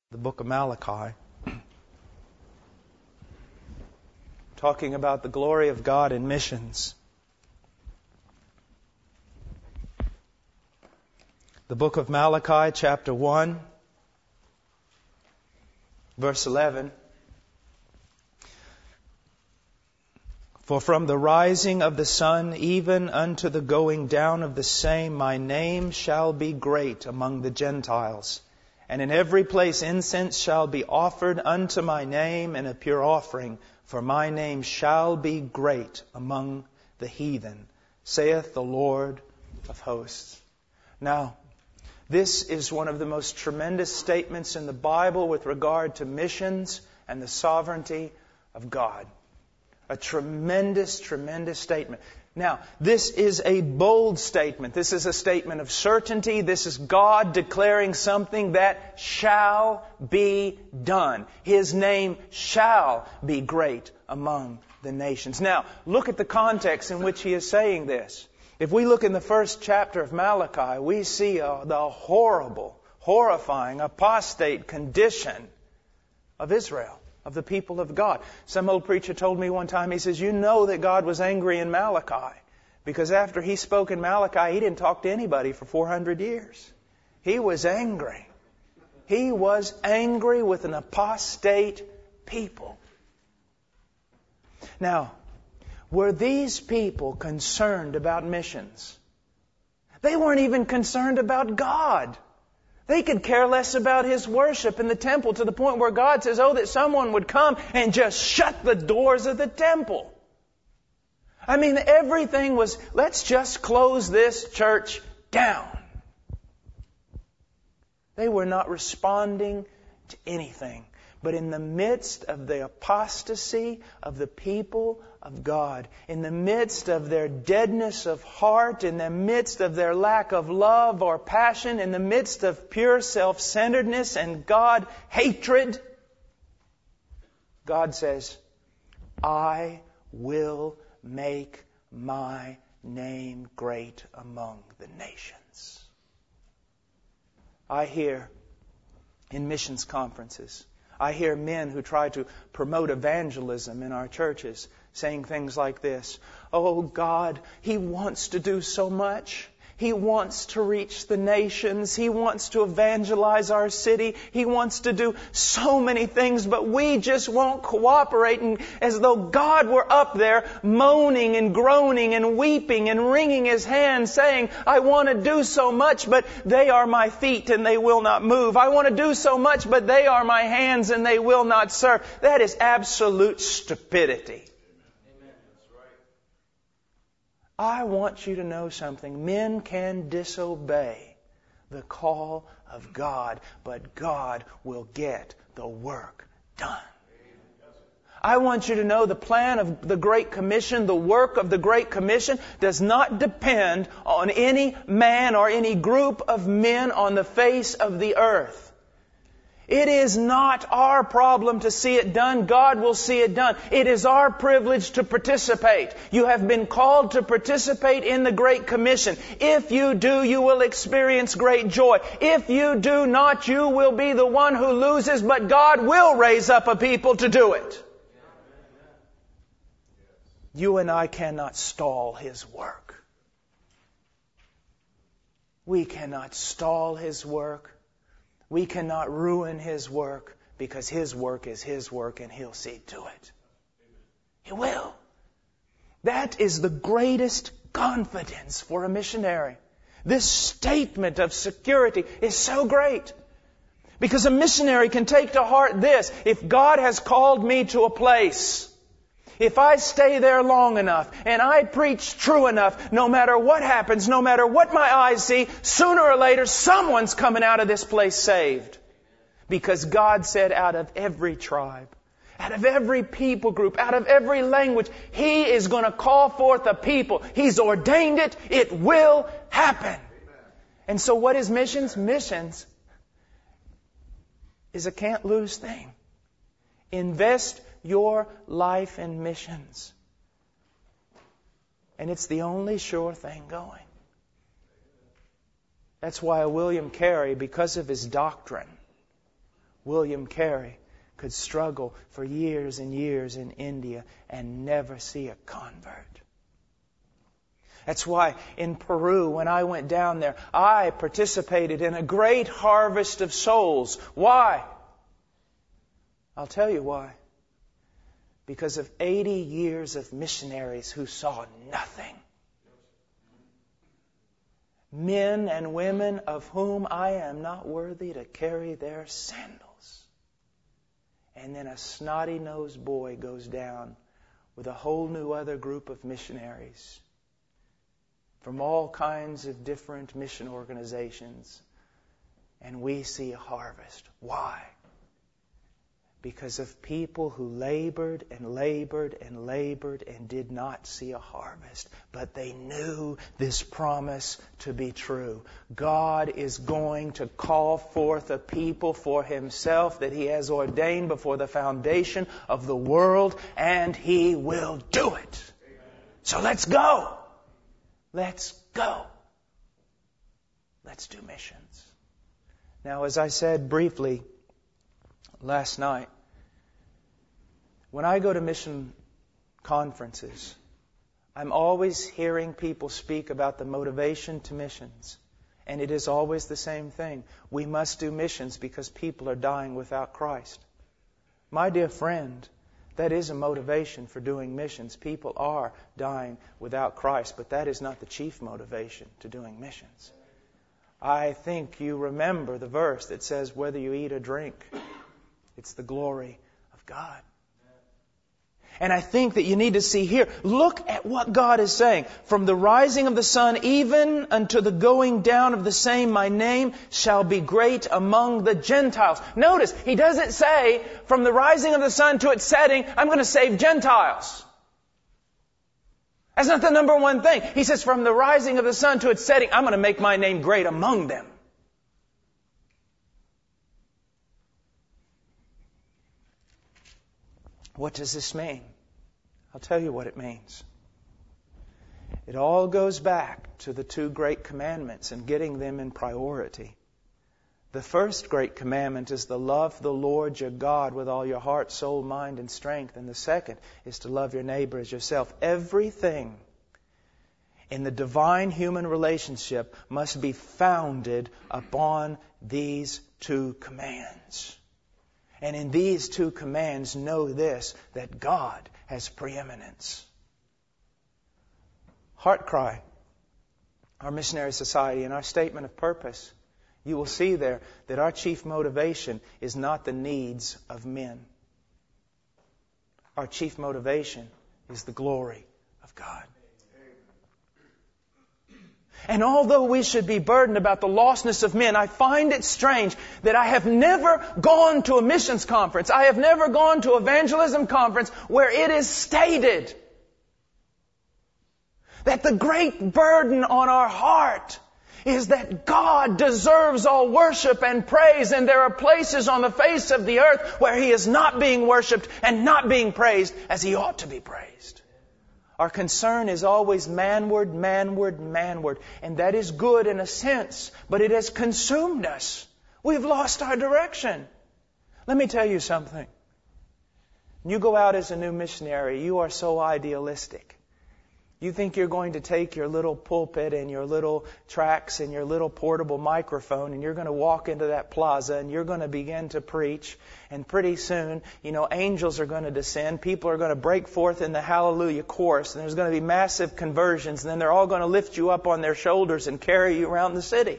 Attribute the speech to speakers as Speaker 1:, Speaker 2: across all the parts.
Speaker 1: the book of Malachi, talking about the glory of God in missions. The book of Malachi, chapter 1, verse 11. For from the rising of the sun even unto the going down of the same, my name shall be great among the Gentiles. And in every place incense shall be offered unto my name, and a pure offering. For my name shall be great among the heathen, saith the Lord of hosts. Now, this is one of the most tremendous statements in the Bible with regard to missions and the sovereignty of God. A tremendous, tremendous statement. Now, this is a bold statement. This is a statement of certainty. This is God declaring something that shall be done. His name shall be great among the nations. Now, look at the context in which He is saying this. If we look in the first chapter of Malachi, we see the horrible, horrifying, apostate condition of Israel, of the people of God. Some old preacher told me one time, he says, you know that God was angry in Malachi, because after He spoke in Malachi, He didn't talk to anybody for 400 years. He was angry. He was angry with an apostate people. Now, were these people concerned about missions? They weren't even concerned about God. They could care less about His worship in the temple, to the point where God says, that someone would come and just shut the doors of the temple. I mean, everything was, let's just close this church down. They were not responding to anything. But in the midst of the apostasy of the people of God, in the midst of their deadness of heart, in the midst of their lack of love or passion, in the midst of pure self-centeredness and God hatred, God says, I will make my name great among the nations. I hear in missions conferences, I hear men who try to promote evangelism in our churches saying things like this. Oh, God, He wants to do so much. He wants to reach the nations. He wants to evangelize our city. He wants to do so many things, but we just won't cooperate. And as though God were up there moaning and groaning and weeping and wringing His hands saying, I want to do so much, but they are my feet and they will not move. I want to do so much, but they are my hands and they will not serve. That is absolute stupidity. I want you to know something. Men can disobey the call of God, but God will get the work done. I want you to know the plan of the Great Commission, the work of the Great Commission, does not depend on any man or any group of men on the face of the earth. It is not our problem to see it done. God will see it done. It is our privilege to participate. You have been called to participate in the Great Commission. If you do, you will experience great joy. If you do not, you will be the one who loses, but God will raise up a people to do it. You and I cannot stall His work. We cannot stall His work. We cannot ruin His work, because His work is His work and He'll see to it. He will. That is the greatest confidence for a missionary. This statement of security is so great. Because a missionary can take to heart this: if God has called me to a place, if I stay there long enough and I preach true enough, no matter what happens, no matter what my eyes see, sooner or later someone's coming out of this place saved. Because God said out of every tribe, out of every people group, out of every language, He is going to call forth a people. He's ordained it. It will happen. And so what is missions? Missions is a can't-lose thing. Invest your life in missions. And it's the only sure thing going. That's why William Carey, because of his doctrine, William Carey could struggle for years and years in India and never see a convert. That's why in Peru, when I went down there, I participated in a great harvest of souls. Why? I'll tell you why. Because of 80 years of missionaries who saw nothing. Men and women of whom I am not worthy to carry their sandals. And then a snotty-nosed boy goes down with a whole new other group of missionaries from all kinds of different mission organizations. And we see a harvest. Why? Because of people who labored and labored and labored and did not see a harvest. But they knew this promise to be true. God is going to call forth a people for Himself that He has ordained before the foundation of the world, and He will do it. So let's go. Let's go. Let's do missions. Now, as I said briefly last night, when I go to mission conferences, I'm always hearing people speak about the motivation to missions. And it is always the same thing. We must do missions because people are dying without Christ. My dear friend, that is a motivation for doing missions. People are dying without Christ, but that is not the chief motivation to doing missions. I think you remember the verse that says, whether you eat or drink, it's the glory of God. And I think that you need to see here, look at what God is saying. From the rising of the sun even unto the going down of the same, my name shall be great among the Gentiles. Notice, He doesn't say, from the rising of the sun to its setting, I'm going to save Gentiles. That's not the number one thing. He says, from the rising of the sun to its setting, I'm going to make my name great among them. What does this mean? I'll tell you what it means. It all goes back to the two great commandments and getting them in priority. The first great commandment is to love the Lord your God with all your heart, soul, mind, and strength. And the second is to love your neighbor as yourself. Everything in the divine human relationship must be founded upon these two commands. And in these two commands, know this, that God has preeminence. Heart Cry, our missionary society, and our statement of purpose, you will see there that our chief motivation is not the needs of men. Our chief motivation is the glory of God. And although we should be burdened about the lostness of men, I find it strange that I have never gone to a missions conference. I have never gone to an evangelism conference where it is stated that the great burden on our heart is that God deserves all worship and praise, and there are places on the face of the earth where He is not being worshipped and not being praised as He ought to be praised. Our concern is always manward, manward, manward. And that is good in a sense, but it has consumed us. We've lost our direction. Let me tell you something. You go out as a new missionary, you are so idealistic. You think you're going to take your little pulpit and your little tracts and your little portable microphone and you're going to walk into that plaza and you're going to begin to preach. And pretty soon, angels are going to descend. People are going to break forth in the Hallelujah chorus. And there's going to be massive conversions. And then they're all going to lift you up on their shoulders and carry you around the city.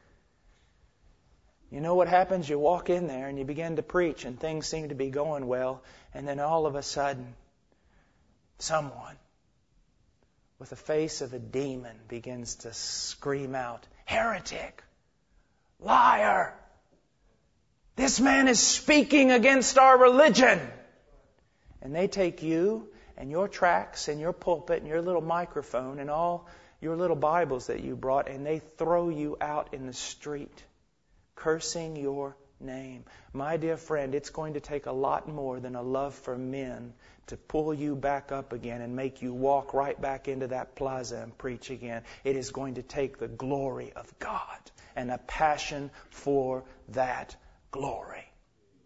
Speaker 1: You know what happens? You walk in there and you begin to preach and things seem to be going well. And then all of a sudden, someone with the face of a demon begins to scream out, heretic, liar, this man is speaking against our religion. And they take you and your tracts and your pulpit and your little microphone and all your little Bibles that you brought, and they throw you out in the street, cursing your name. My dear friend, it's going to take a lot more than a love for men to pull you back up again and make you walk right back into that plaza and preach again. It is going to take the glory of God and a passion for that glory.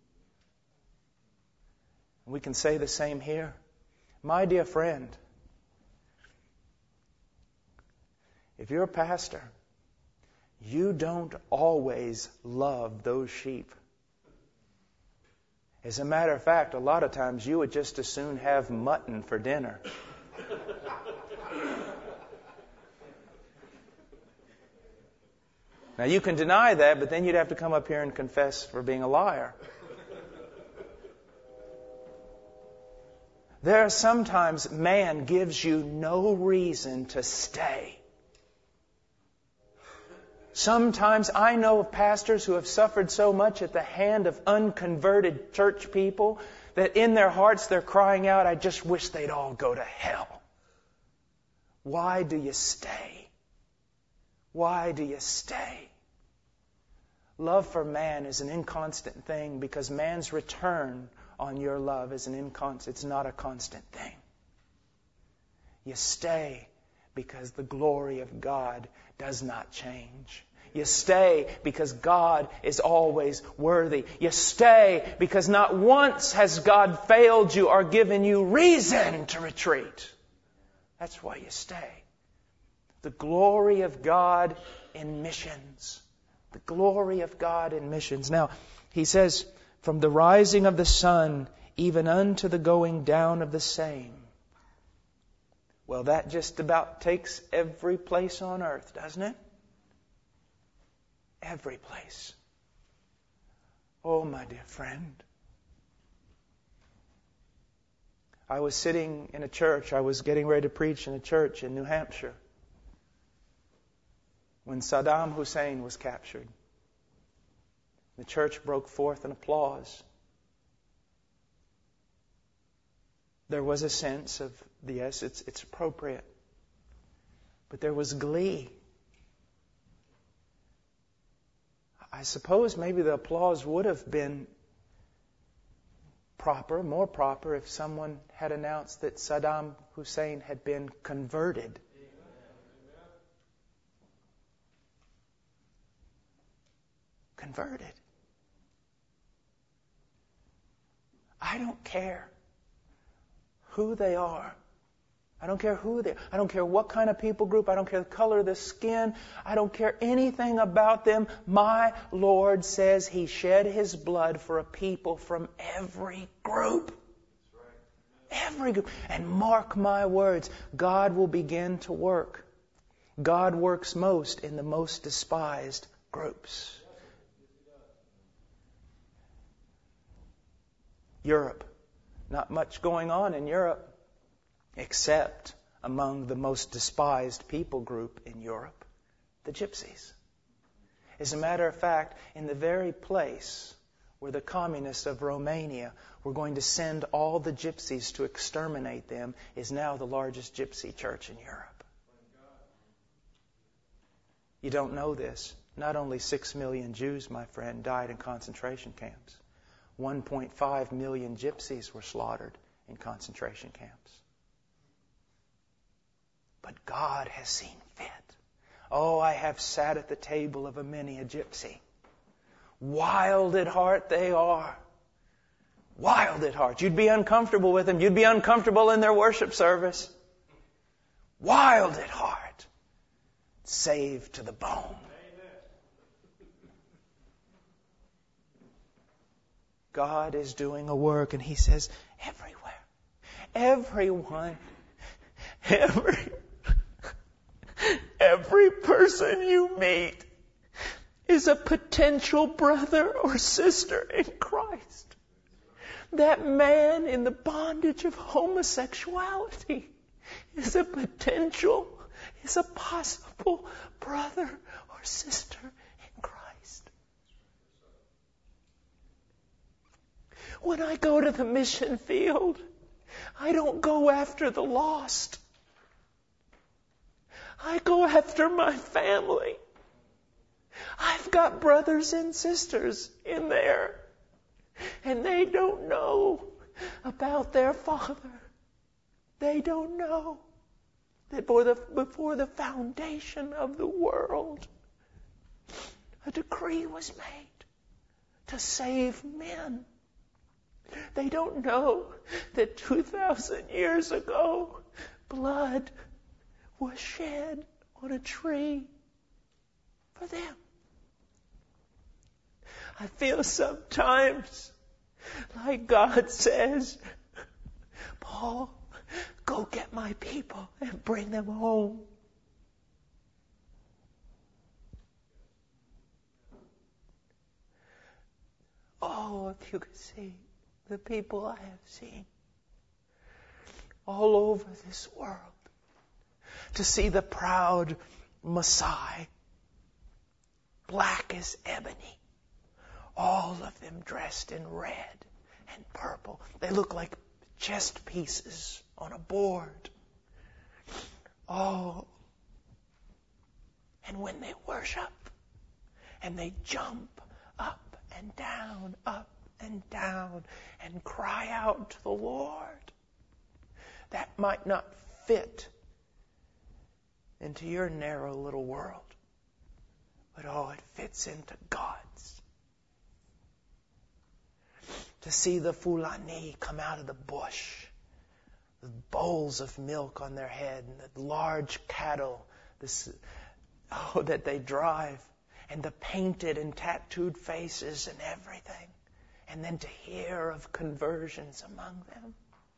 Speaker 1: We can say the same here. My dear friend, if you're a pastor, you don't always love those sheep. As a matter of fact, a lot of times you would just as soon have mutton for dinner. Now you can deny that, but then you'd have to come up here and confess for being a liar. There are sometimes man gives you no reason to stay. Sometimes I know of pastors who have suffered so much at the hand of unconverted church people that in their hearts they're crying out, I just wish they'd all go to hell. Why do you stay? Why do you stay? Love for man is an inconstant thing because man's return on your love is it's not a constant thing. You stay because the glory of God does not change. You stay because God is always worthy. You stay because not once has God failed you or given you reason to retreat. That's why you stay. The glory of God in missions. The glory of God in missions. Now, he says, from the rising of the sun, even unto the going down of the same. Well, that just about takes every place on earth, doesn't it? Every place. Oh, my dear friend. I was sitting in a church. I was getting ready to preach in a church in New Hampshire when Saddam Hussein was captured. The church broke forth in applause. There was a sense of, yes, it's appropriate. But there was glee. I suppose maybe the applause would have been proper, more proper, if someone had announced that Saddam Hussein had been converted. Converted. I don't care who they are. I don't care who they are. I don't care what kind of people group. I don't care the color of the skin. I don't care anything about them. My Lord says He shed His blood for a people from every group. Every group. And mark my words, God will begin to work. God works most in the most despised groups. Europe. Not much going on in Europe, except among the most despised people group in Europe, the gypsies. As a matter of fact, in the very place where the communists of Romania were going to send all the gypsies to exterminate them is now the largest gypsy church in Europe. You don't know this. Not only 6 million Jews, my friend, died in concentration camps. 1.5 million gypsies were slaughtered in concentration camps. But God has seen fit. Oh, I have sat at the table of many a gypsy. Wild at heart they are. Wild at heart. You'd be uncomfortable with them. You'd be uncomfortable in their worship service. Wild at heart. Saved to the bone. God is doing a work, and He says, everywhere, everyone, every person you meet is a potential brother or sister in Christ. That man in the bondage of homosexuality is a possible brother or sister in Christ. When I go to the mission field, I don't go after the lost. I go after my family. I've got brothers and sisters in there, and they don't know about their Father. They don't know that before the foundation of the world, a decree was made to save men.
Speaker 2: They don't know that 2,000 years ago, blood was shed on a tree for them. I feel sometimes like God says, Paul, go get my people and bring them home. Oh, if you could see the people I have seen all over this world, to see the proud Maasai, black as ebony, all of them dressed in red and purple. They look like chest pieces on a board. Oh, and when they worship and they jump up and down and cry out to the Lord, that might not fit into your narrow little world, but oh, it fits into God's. To see the Fulani come out of the bush with bowls of milk on their head and the large cattle that they drive, and the painted and tattooed faces and everything, and then to hear of conversions among them.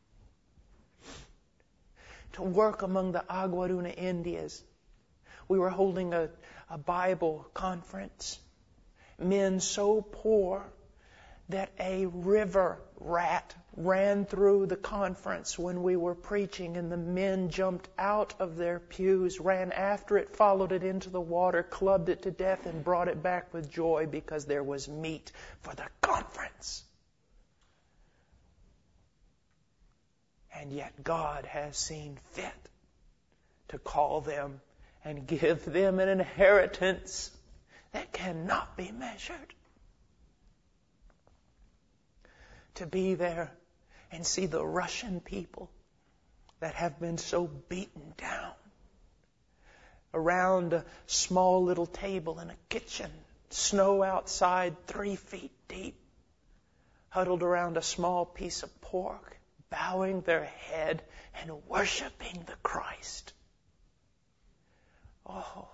Speaker 2: To work among the Aguaruna Indians. We were holding a Bible conference. Men so poor that a river rat ran through the conference when we were preaching, and the men jumped out of their pews, ran after it, followed it into the water, clubbed it to death, and brought it back with joy because there was meat for the conference. And yet God has seen fit to call them and give them an inheritance that cannot be measured. To be there and see the Russian people that have been so beaten down around a small little table in a kitchen, snow outside 3 feet deep, huddled around a small piece of pork, bowing their head and worshiping the Christ. Oh,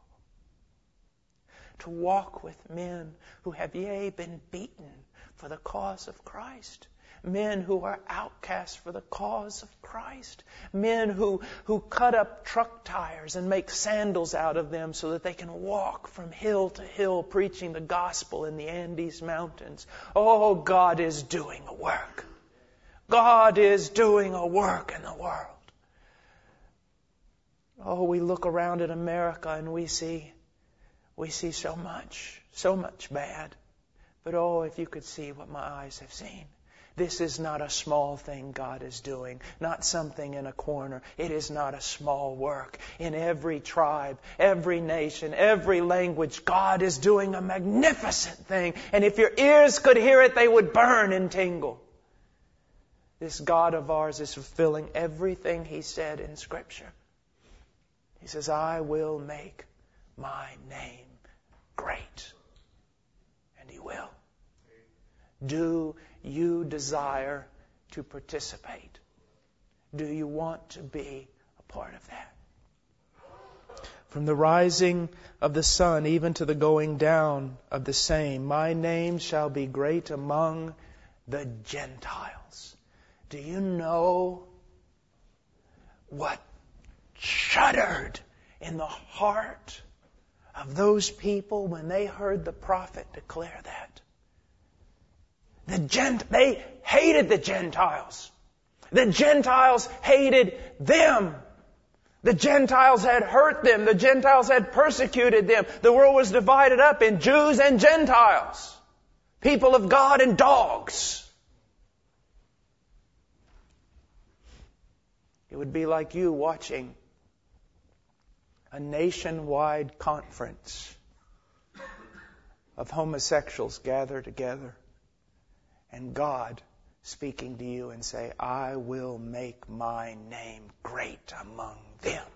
Speaker 2: to walk with men who have yea been beaten for the cause of Christ. Men who are outcasts for the cause of Christ. Men who cut up truck tires and make sandals out of them so that they can walk from hill to hill preaching the gospel in the Andes Mountains. Oh, God is doing a work. God is doing a work in the world. Oh, we look around at America and we see so much bad. But oh, if you could see what my eyes have seen. This is not a small thing God is doing, not something in a corner. It is not a small work. In every tribe, every nation, every language, God is doing a magnificent thing. And if your ears could hear it, they would burn and tingle. This God of ours is fulfilling everything He said in Scripture. He says, I will make my name great. And He will. Do you desire to participate? Do you want to be a part of that? From the rising of the sun even to the going down of the same, my name shall be great among the Gentiles. Do you know what shuddered in the heart of those people when they heard the prophet declare that? They hated the Gentiles. The Gentiles hated them. The Gentiles had hurt them. The Gentiles had persecuted them. The world was divided up in Jews and Gentiles. People of God and dogs. It would be like you watching a nationwide conference of homosexuals gather together and God speaking to you and say, I will make my name great among them.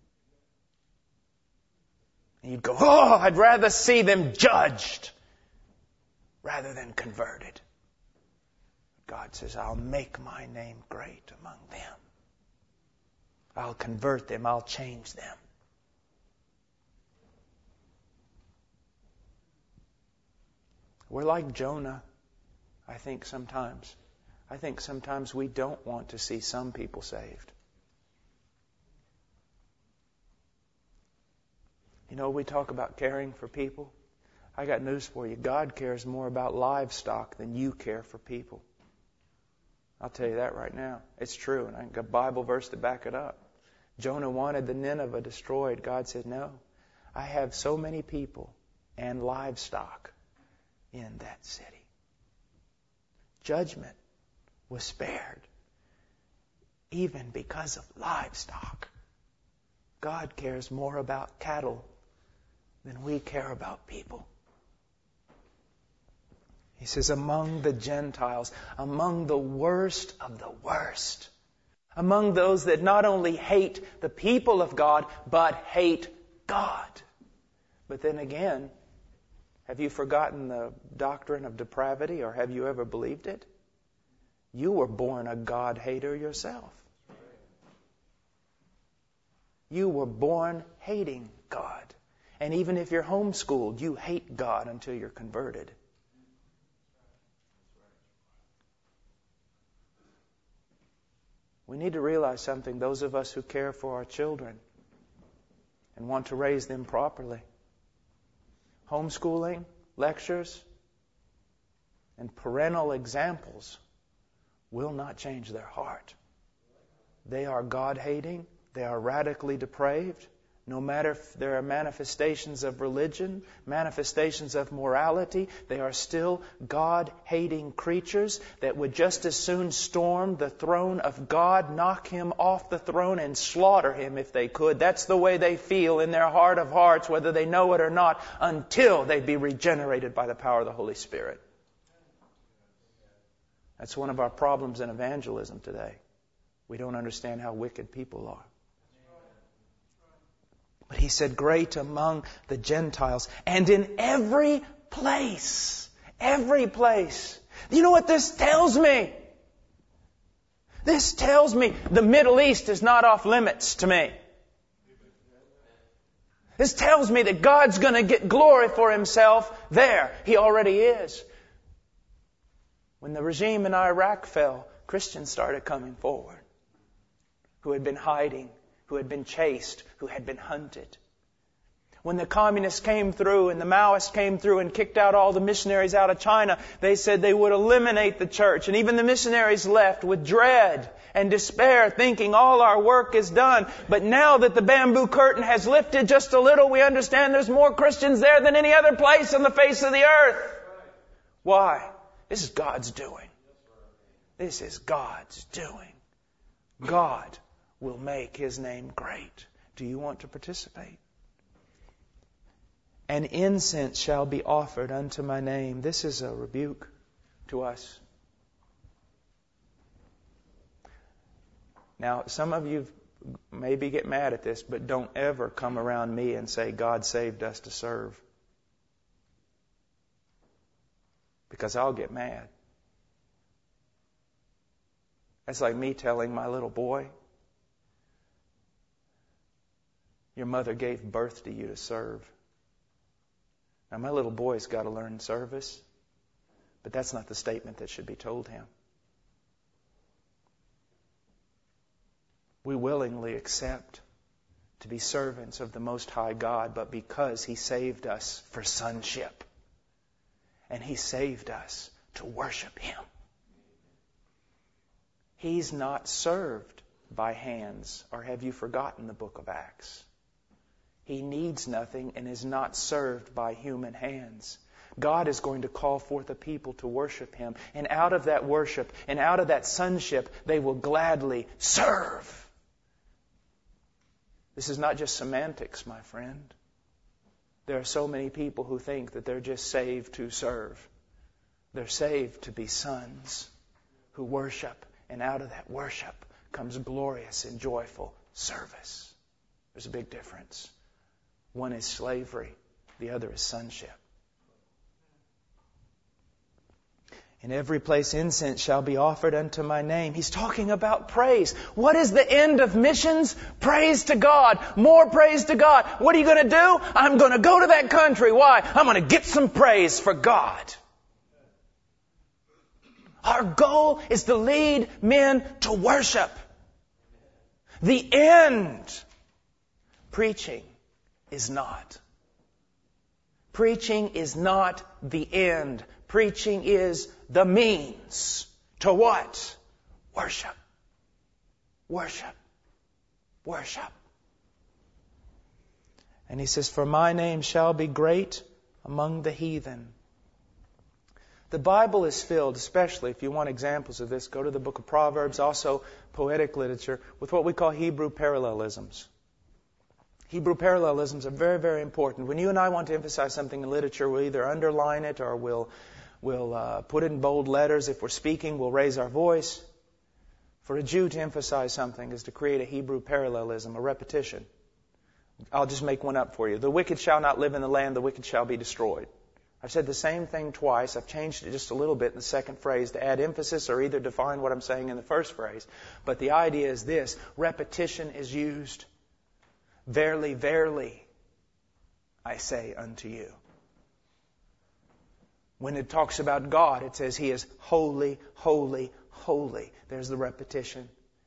Speaker 2: And you'd go, oh, I'd rather see them judged rather than converted. God says, I'll make my name great among them. I'll convert them. I'll change them. We're like Jonah, I think sometimes. I think sometimes we don't want to see some people saved. You know, we talk about caring for people. I got news for you. God cares more about livestock than you care for people. I'll tell you that right now. It's true, and I got a Bible verse to back it up. Jonah wanted the Nineveh destroyed. God said, no, I have so many people and livestock in that city. Judgment was spared even because of livestock. God cares more about cattle than we care about people. He says, among the Gentiles, among the worst of the worst, among those that not only hate the people of God, but hate God. But then again, have you forgotten the doctrine of depravity, or have you ever believed it? You were born a God hater yourself. You were born hating God. And even if you're homeschooled, you hate God until you're converted. We need to realize something, those of us who care for our children and want to raise them properly. Homeschooling, lectures, and parental examples will not change their heart. They are God-hating. They are radically depraved. No matter if there are manifestations of religion, manifestations of morality, they are still God-hating creatures that would just as soon storm the throne of God, knock Him off the throne, and slaughter Him if they could. That's the way they feel in their heart of hearts, whether they know it or not, until they be regenerated by the power of the Holy Spirit. That's one of our problems in evangelism today. We don't understand how wicked people are. But he said, great among the Gentiles, and in every place. Every place. You know what this tells me? This tells me the Middle East is not off limits to me. This tells me that God's going to get glory for Himself there. He already is. When the regime in Iraq fell, Christians started coming forward who had been hiding, who had been chased, who had been hunted. When the communists came through and the Maoists came through and kicked out all the missionaries out of China, they said they would eliminate the church. And even the missionaries left with dread and despair, thinking all our work is done. But now that the bamboo curtain has lifted just a little, we understand there's more Christians there than any other place on the face of the earth. Why? This is God's doing. This is God's doing. God will make His name great. Do you want to participate? And incense shall be offered unto my name. This is a rebuke to us. Now, some of you maybe get mad at this, but don't ever come around me and say, God saved us to serve. Because I'll get mad. That's like me telling my little boy, your mother gave birth to you to serve. Now, my little boy's got to learn service, but that's not the statement that should be told him. We willingly accept to be servants of the Most High God, but because He saved us for sonship, and He saved us to worship Him. He's not served by hands, or have you forgotten the book of Acts? He needs nothing and is not served by human hands. God is going to call forth a people to worship Him. And out of that worship and out of that sonship, they will gladly serve. This is not just semantics, my friend. There are so many people who think that they're just saved to serve. They're saved to be sons who worship. And out of that worship comes glorious and joyful service. There's a big difference. One is slavery. The other is sonship.
Speaker 1: In every place incense shall be offered unto my name. He's talking about praise. What is the end of missions? Praise to God. More praise to God. What are you going to do? I'm going to go to that country. Why? I'm going to get some praise for God. Our goal is to lead men to worship. The end. Preaching is not. Preaching is not the end. Preaching is the means to what? Worship. Worship. Worship. And he says, for my name shall be great among the heathen. The Bible is filled, especially if you want examples of this, go to the book of Proverbs, also poetic literature, with what we call Hebrew parallelisms. Hebrew parallelisms are very, very important. When you and I want to emphasize something in literature, we'll either underline it or we'll put it in bold letters. If we're speaking, we'll raise our voice. For a Jew to emphasize something is to create a Hebrew parallelism, a repetition. I'll just make one up for you. The wicked shall not live in the land, the wicked shall be destroyed. I've said the same thing twice. I've changed it just a little bit in the second phrase to add emphasis or either define what I'm saying in the first phrase. But the idea is this. Repetition is used. Verily, verily, I say unto you. When it talks about God, it says He is holy, holy, holy. There's the repetition.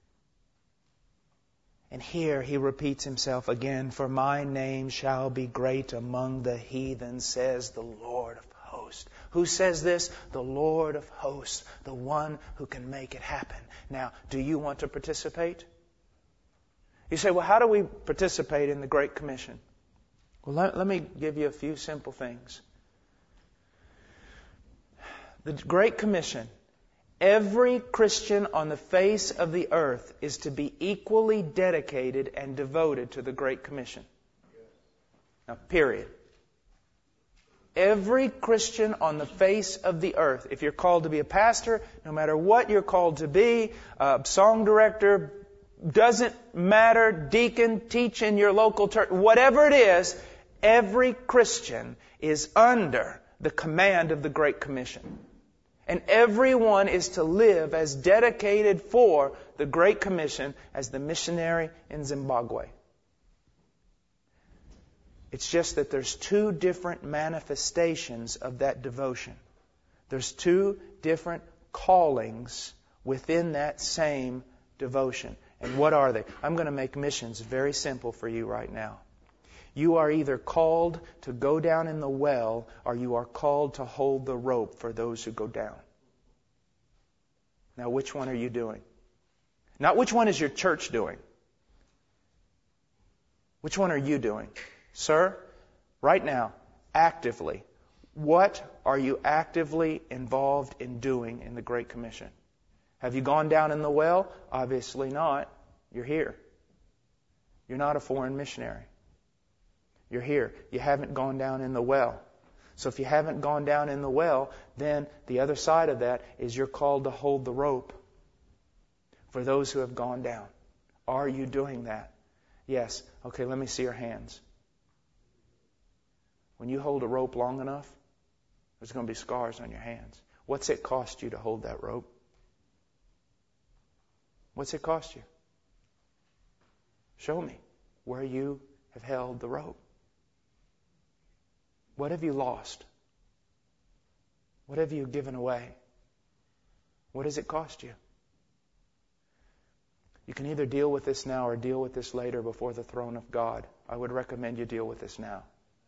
Speaker 1: And here He repeats Himself again. For my name shall be great among the heathen, says the Lord of hosts. Who says this? The Lord of hosts, the one who can make it happen. Now, do you want to participate? You say, well, how do we participate in the Great Commission? Well, let me give you a few simple things. The Great Commission, every Christian on the face of the earth is to be equally dedicated and devoted to the Great Commission. Now, period. Every Christian on the face of the earth, if you're called to be a pastor, no matter what you're called to be, a song director, doesn't matter, deacon, teach in your local church, whatever it is, every Christian is under the command of the Great Commission. And everyone is to live as dedicated for the Great Commission as the missionary in Zimbabwe. It's just that there's two different manifestations of that devotion. There's two different callings within that same devotion. And what are they? I'm going to make missions very simple for you right now. You are either called to go down in the well or you are called to hold the rope for those who go down. Now, which one are you doing? Not which one is your church doing. Which one are you doing? Sir, right now, actively, what are you actively involved in doing in the Great Commission? Have you gone down in the well? Obviously not. You're here. You're not a foreign missionary. You're here. You haven't gone down in the well. So if you haven't gone down in the well, then the other side of that is you're called to hold the rope for those who have gone down. Are you doing that? Yes. Okay, let me see your hands. When you hold a rope long enough, there's going to be scars on your hands. What's it cost you to hold that rope? What's it cost you? Show me where you have held the rope. What have you lost? What have you given away? What does it cost you? You can either deal with this now or deal with this later before the throne of God. I would recommend you deal with this now.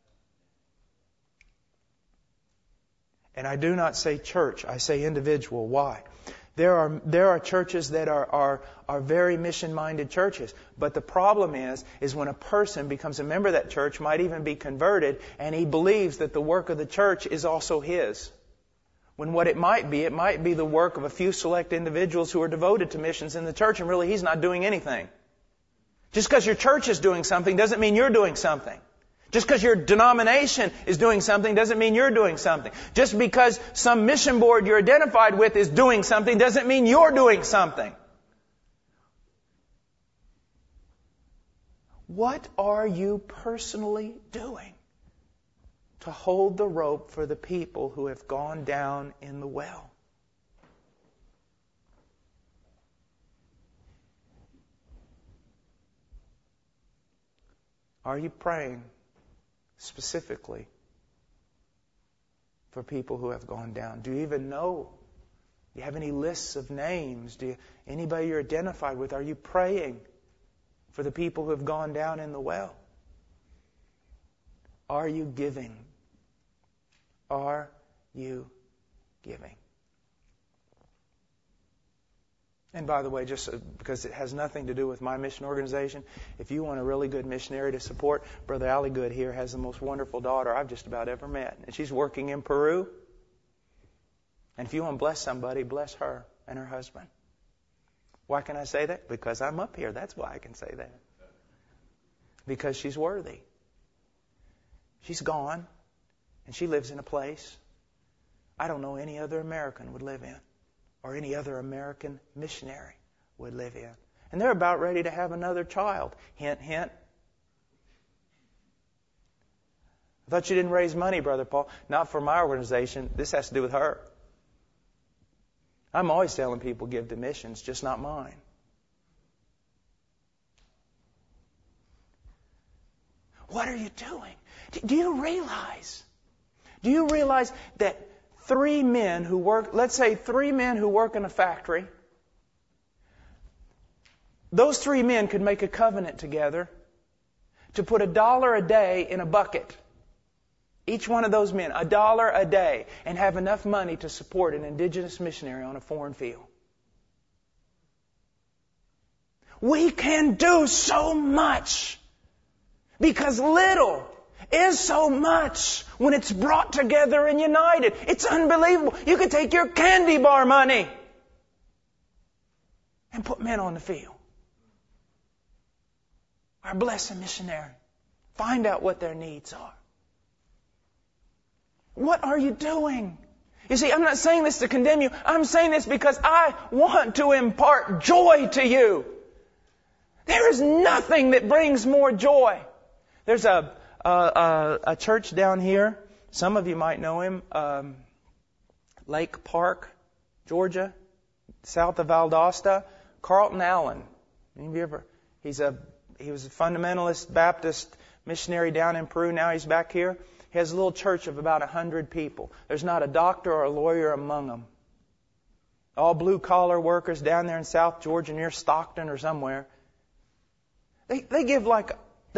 Speaker 1: And I do not say church, I say individual. Why? There are churches that are very mission-minded churches. But the problem is when a person becomes a member of that church, might even be converted, and he believes that the work of the church is also his. When what it might be the work of a few select individuals who are devoted to missions in the church, and really he's not doing anything. Just because your church is doing something doesn't mean you're doing something. Just because your denomination is doing something doesn't mean you're doing something. Just because some mission board you're identified with is doing something doesn't mean you're doing something. What are you personally doing to hold the rope for the people who have gone down in the well?
Speaker 2: Are you praying specifically for people who have gone down? Do you even know? Do you have any lists of names? Anybody you're identified with? Are you praying for the people who have gone down in the well? Are you giving? Are you giving? And by the way, just because it has nothing to do with my mission organization, if you want a really good missionary to support, Brother Ali Good here has the most wonderful daughter I've just about ever met. And she's working in Peru. And if you want to bless somebody, bless her and her husband. Why can I say that? Because I'm up here. That's why I can say that. Because she's worthy. She's gone, and she lives in a place I don't know any other American would live in, or any other American missionary would live in. And they're about ready to have another child. Hint, hint. I thought you didn't raise money, Brother Paul. Not for my organization. This has to do with her. I'm always telling people give to missions, just not mine. What are you doing? Do you realize that 3 men who work, let's say 3 men who work in a factory, those 3 men could make a covenant together to put $1 a day in a bucket. Each one of those men, $1 a day, and have enough money to support an indigenous missionary on a foreign field. We can do so much because little is so much when it's brought together and united. It's unbelievable. You could take your candy bar money and put men on the field. Or bless a missionary. Find out what their needs are. What are you doing? You see, I'm not saying this to condemn you. I'm saying this because I want to impart joy to you. There is nothing that brings more joy. There's a church down here. Some of you might know him. Lake Park, Georgia, south of Valdosta. Carlton Allen. Any of you ever? He was a fundamentalist Baptist missionary down in Peru. Now he's back here. He has a little church of about 100 people. There's not a doctor or a lawyer among them. All blue-collar workers down there in South Georgia near Stockton or somewhere. They give like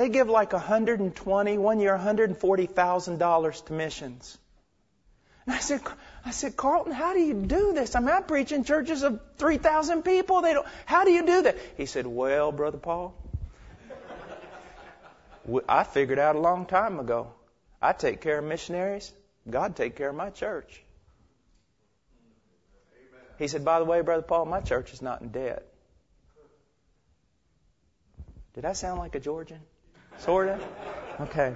Speaker 2: 120, one year $140,000 to missions. And I said, Carlton, how do you do this? I mean, I preach in churches of 3,000 people. How do you do that? He said, well, Brother Paul, I figured out a long time ago. I take care of missionaries. God take care of my church. Amen. He said, by the way, Brother Paul, my church is not in debt. Did I sound like a Georgian? Sort of? Okay.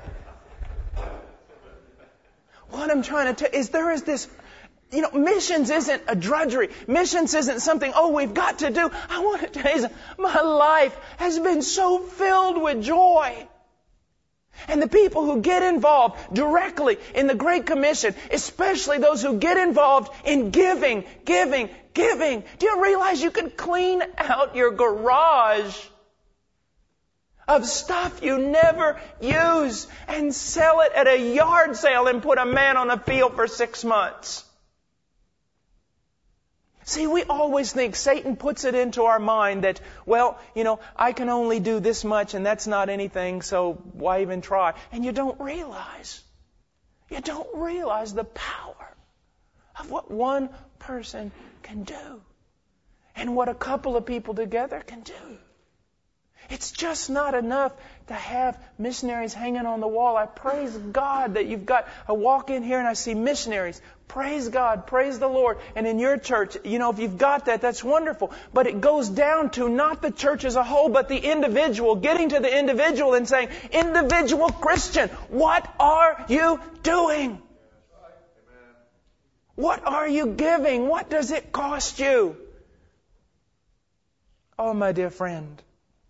Speaker 2: What I'm trying to tell is there is this, missions isn't a drudgery. Missions isn't something, we've got to do. I want to tell you, my life has been so filled with joy. And the people who get involved directly in the Great Commission, especially those who get involved in giving. Do you realize you can clean out your garage of stuff you never use and sell it at a yard sale and put a man on a field for 6 months? See, we always think Satan puts it into our mind that, I can only do this much and that's not anything, so why even try? And you don't realize the power of what one person can do and what a couple of people together can do. It's just not enough to have missionaries hanging on the wall. I praise God that I walk in here and I see missionaries. Praise God, praise the Lord. And in your church, if you've got that, that's wonderful. But it goes down to not the church as a whole, but the individual, getting to the individual and saying, individual Christian, what are you doing? What are you giving? What does it cost you? Oh, my dear friend.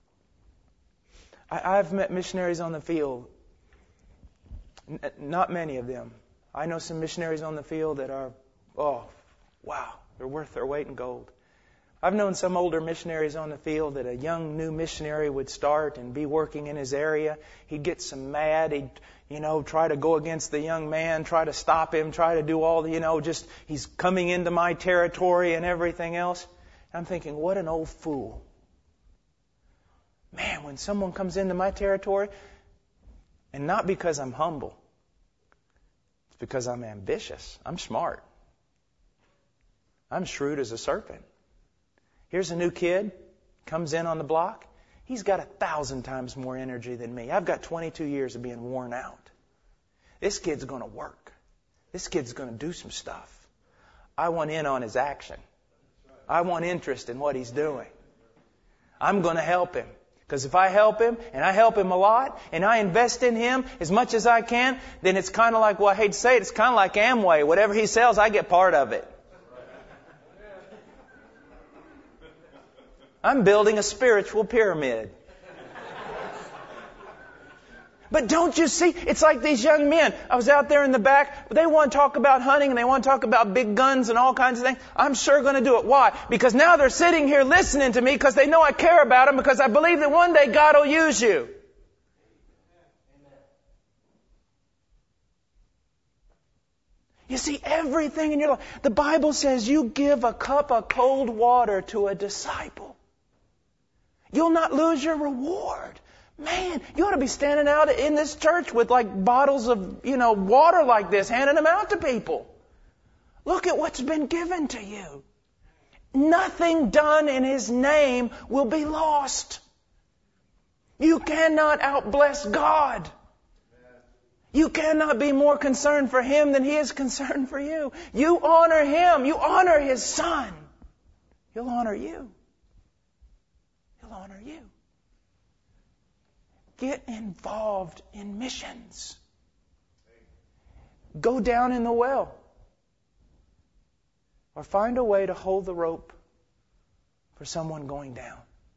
Speaker 2: I've met missionaries on the field. Not many of them. I know some missionaries on the field that are, they're worth their weight in gold. I've known some older missionaries on the field that a young new missionary would start and be working in his area. He'd get some mad. He'd, try to go against the young man, try to stop him, try to do all the, just he's coming into my territory and everything else. And I'm thinking, what an old fool. Man, when someone comes into my territory, and not because I'm humble, it's because I'm ambitious. I'm smart. I'm shrewd as a serpent. Here's a new kid, comes in on the block. He's got 1,000 times more energy than me. I've got 22 years of being worn out. This kid's going to work. This kid's going to do some stuff. I want in on his action. I want interest in what he's doing. I'm going to help him. Because if I help him, and I help him a lot, and I invest in him as much as I can, then it's kind of like, well, I hate to say it, it's kind of like Amway. Whatever he sells, I get part of it. I'm building a spiritual pyramid. But don't you see? It's like these young men. I was out there in the back. They want to talk about hunting and they want to talk about big guns and all kinds of things. I'm sure going to do it. Why? Because now they're sitting here listening to me because they know I care about them, because I believe that one day God will use you. You see, everything in your life. The Bible says you give a cup of cold water to a disciple. You'll not lose your reward. Man, you ought to be standing out in this church with like bottles of, water like this, handing them out to people. Look at what's been given to you. Nothing done in His name will be lost. You cannot outbless God. You cannot be more concerned for Him than He is concerned for you. You honor Him. You honor His Son. He'll honor you. He'll honor you. Get involved in missions. Go down in the well. Or find a way to hold the rope for someone going down.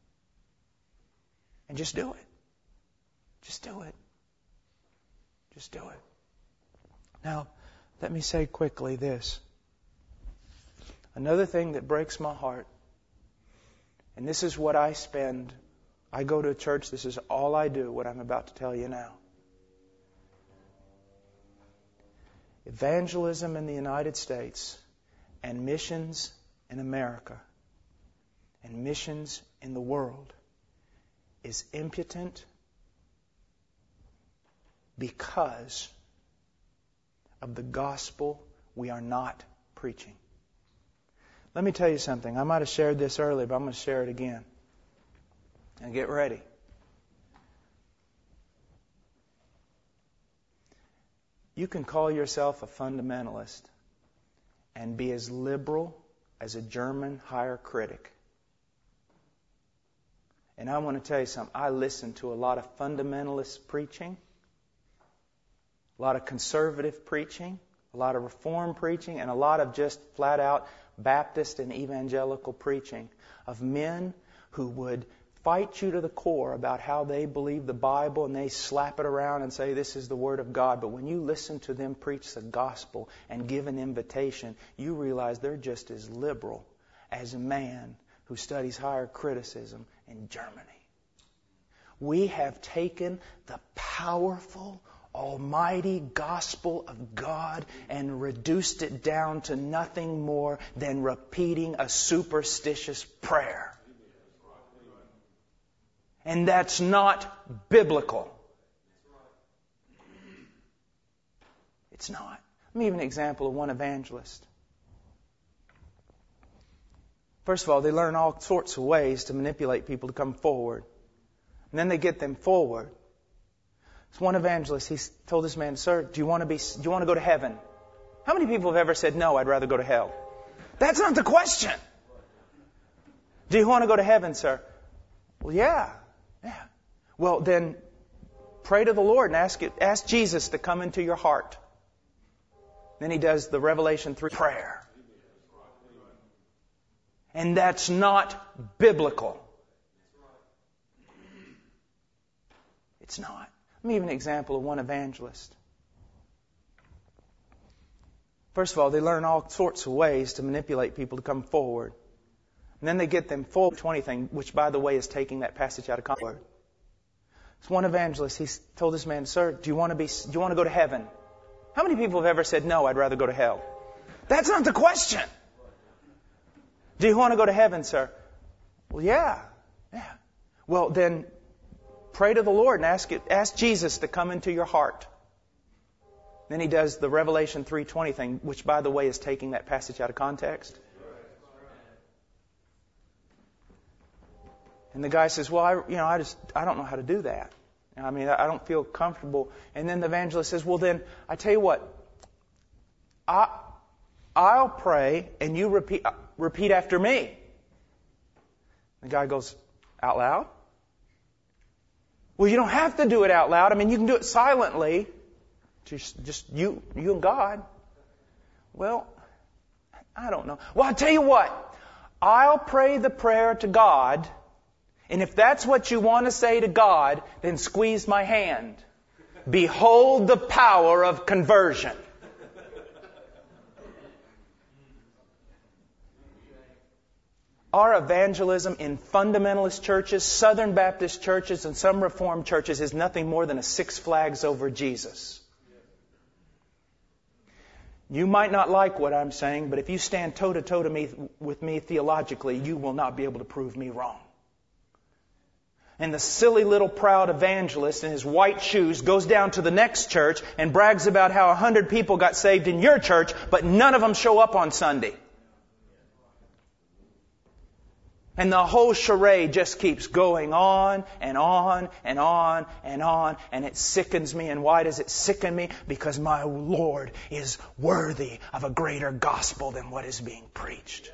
Speaker 2: And just do it. Just do it. Just do it. Now, let me say quickly this. Another thing that breaks my heart, and this is what I spend. I go to a church, this is all I do, what I'm about to tell you now. Evangelism in the United States and missions in America and missions in the world is impotent because of the gospel we are not preaching. Let me tell you something. I might have shared this earlier, but I'm going to share it again. And get ready. You can call yourself a fundamentalist and be as liberal as a German higher critic. And I want to tell you something. I listen to a lot of fundamentalist preaching, a lot of conservative preaching, a lot of reform preaching, and a lot of just flat out Baptist and evangelical preaching of men who would fight you to the core about how they believe the Bible, and they slap it around and say this is the Word of God. But when you listen to them preach the gospel and give an invitation, you realize they're just as liberal as a man who studies higher criticism in Germany. We have taken the powerful, almighty gospel of God and reduced it down to nothing more than repeating a superstitious prayer. And that's not biblical. It's not. Let me give an example of one evangelist. First of all, they learn all sorts of ways to manipulate people to come forward. And then they get them forward. There's one evangelist, he told this man, "Sir, do you want to go to heaven?" How many people have ever said, "No, I'd rather go to hell"? That's not the question. Do you want to go to heaven, sir? Well, yeah. Well, then pray to the Lord and ask Jesus to come into your heart. Then he does the Revelation 3 prayer. And that's not biblical. It's not. Let me give an example of one evangelist. First of all, they learn all sorts of ways to manipulate people to come forward.
Speaker 1: And then they get them full 20 thing, which, by the way, is taking that passage out of context. It's one evangelist. He told this man, "Sir, do you want to go to heaven?" How many people have ever said, "No, I'd rather go to hell"? That's not the question. Do you want to go to heaven, sir? Well, yeah. Well, then pray to the Lord and ask Jesus to come into your heart. Then he does the Revelation 3:20 thing, which, by the way, is taking that passage out of context. And the guy says, "Well, I don't know how to do that. I mean, I don't feel comfortable." And then the evangelist says, "Well, then I tell you what. I'll pray and you repeat after me." The guy goes, "Out loud?" "Well, you don't have to do it out loud. I mean, you can do it silently. Just you and God." "Well, I don't know." "Well, I'll tell you what. I'll pray the prayer to God, and if that's what you want to say to God, then squeeze my hand. Behold the power of conversion." Our evangelism in fundamentalist churches, Southern Baptist churches, and some Reformed churches is nothing more than a Six Flags over Jesus. You might not like what I'm saying, but if you stand toe-to-toe with me theologically, you will not be able to prove me wrong. And the silly little proud evangelist in his white shoes goes down to the next church and brags about how 100 people got saved in your church, but none of them show up on Sunday. And the whole charade just keeps going on and on and on and on, and it sickens me. And why does it sicken me? Because my Lord is worthy of a greater gospel than what is being preached.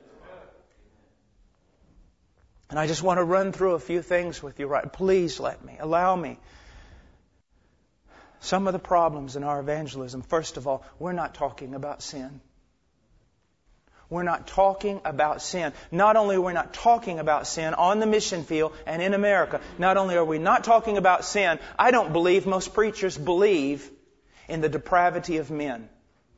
Speaker 1: And I just want to run through a few things with you. Right? Please allow me. Some of the problems in our evangelism, first of all, we're not talking about sin. We're not talking about sin. Not only are we not talking about sin on the mission field and in America, not only are we not talking about sin, I don't believe most preachers believe in the depravity of men.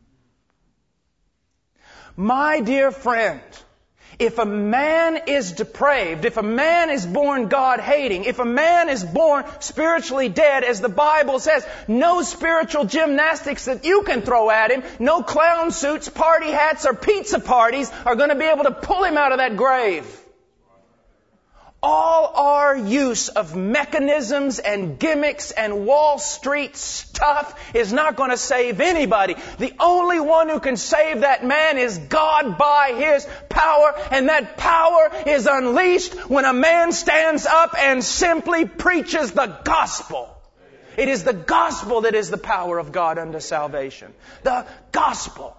Speaker 1: My dear friend, if a man is depraved, if a man is born God-hating, if a man is born spiritually dead, as the Bible says, no spiritual gymnastics that you can throw at him, no clown suits, party hats, or pizza parties are going to be able to pull him out of that grave. All our use of mechanisms and gimmicks and Wall Street stuff is not going to save anybody. The only one who can save that man is God by His power, and that power is unleashed when a man stands up and simply preaches the gospel. It is the gospel that is the power of God unto salvation. The gospel.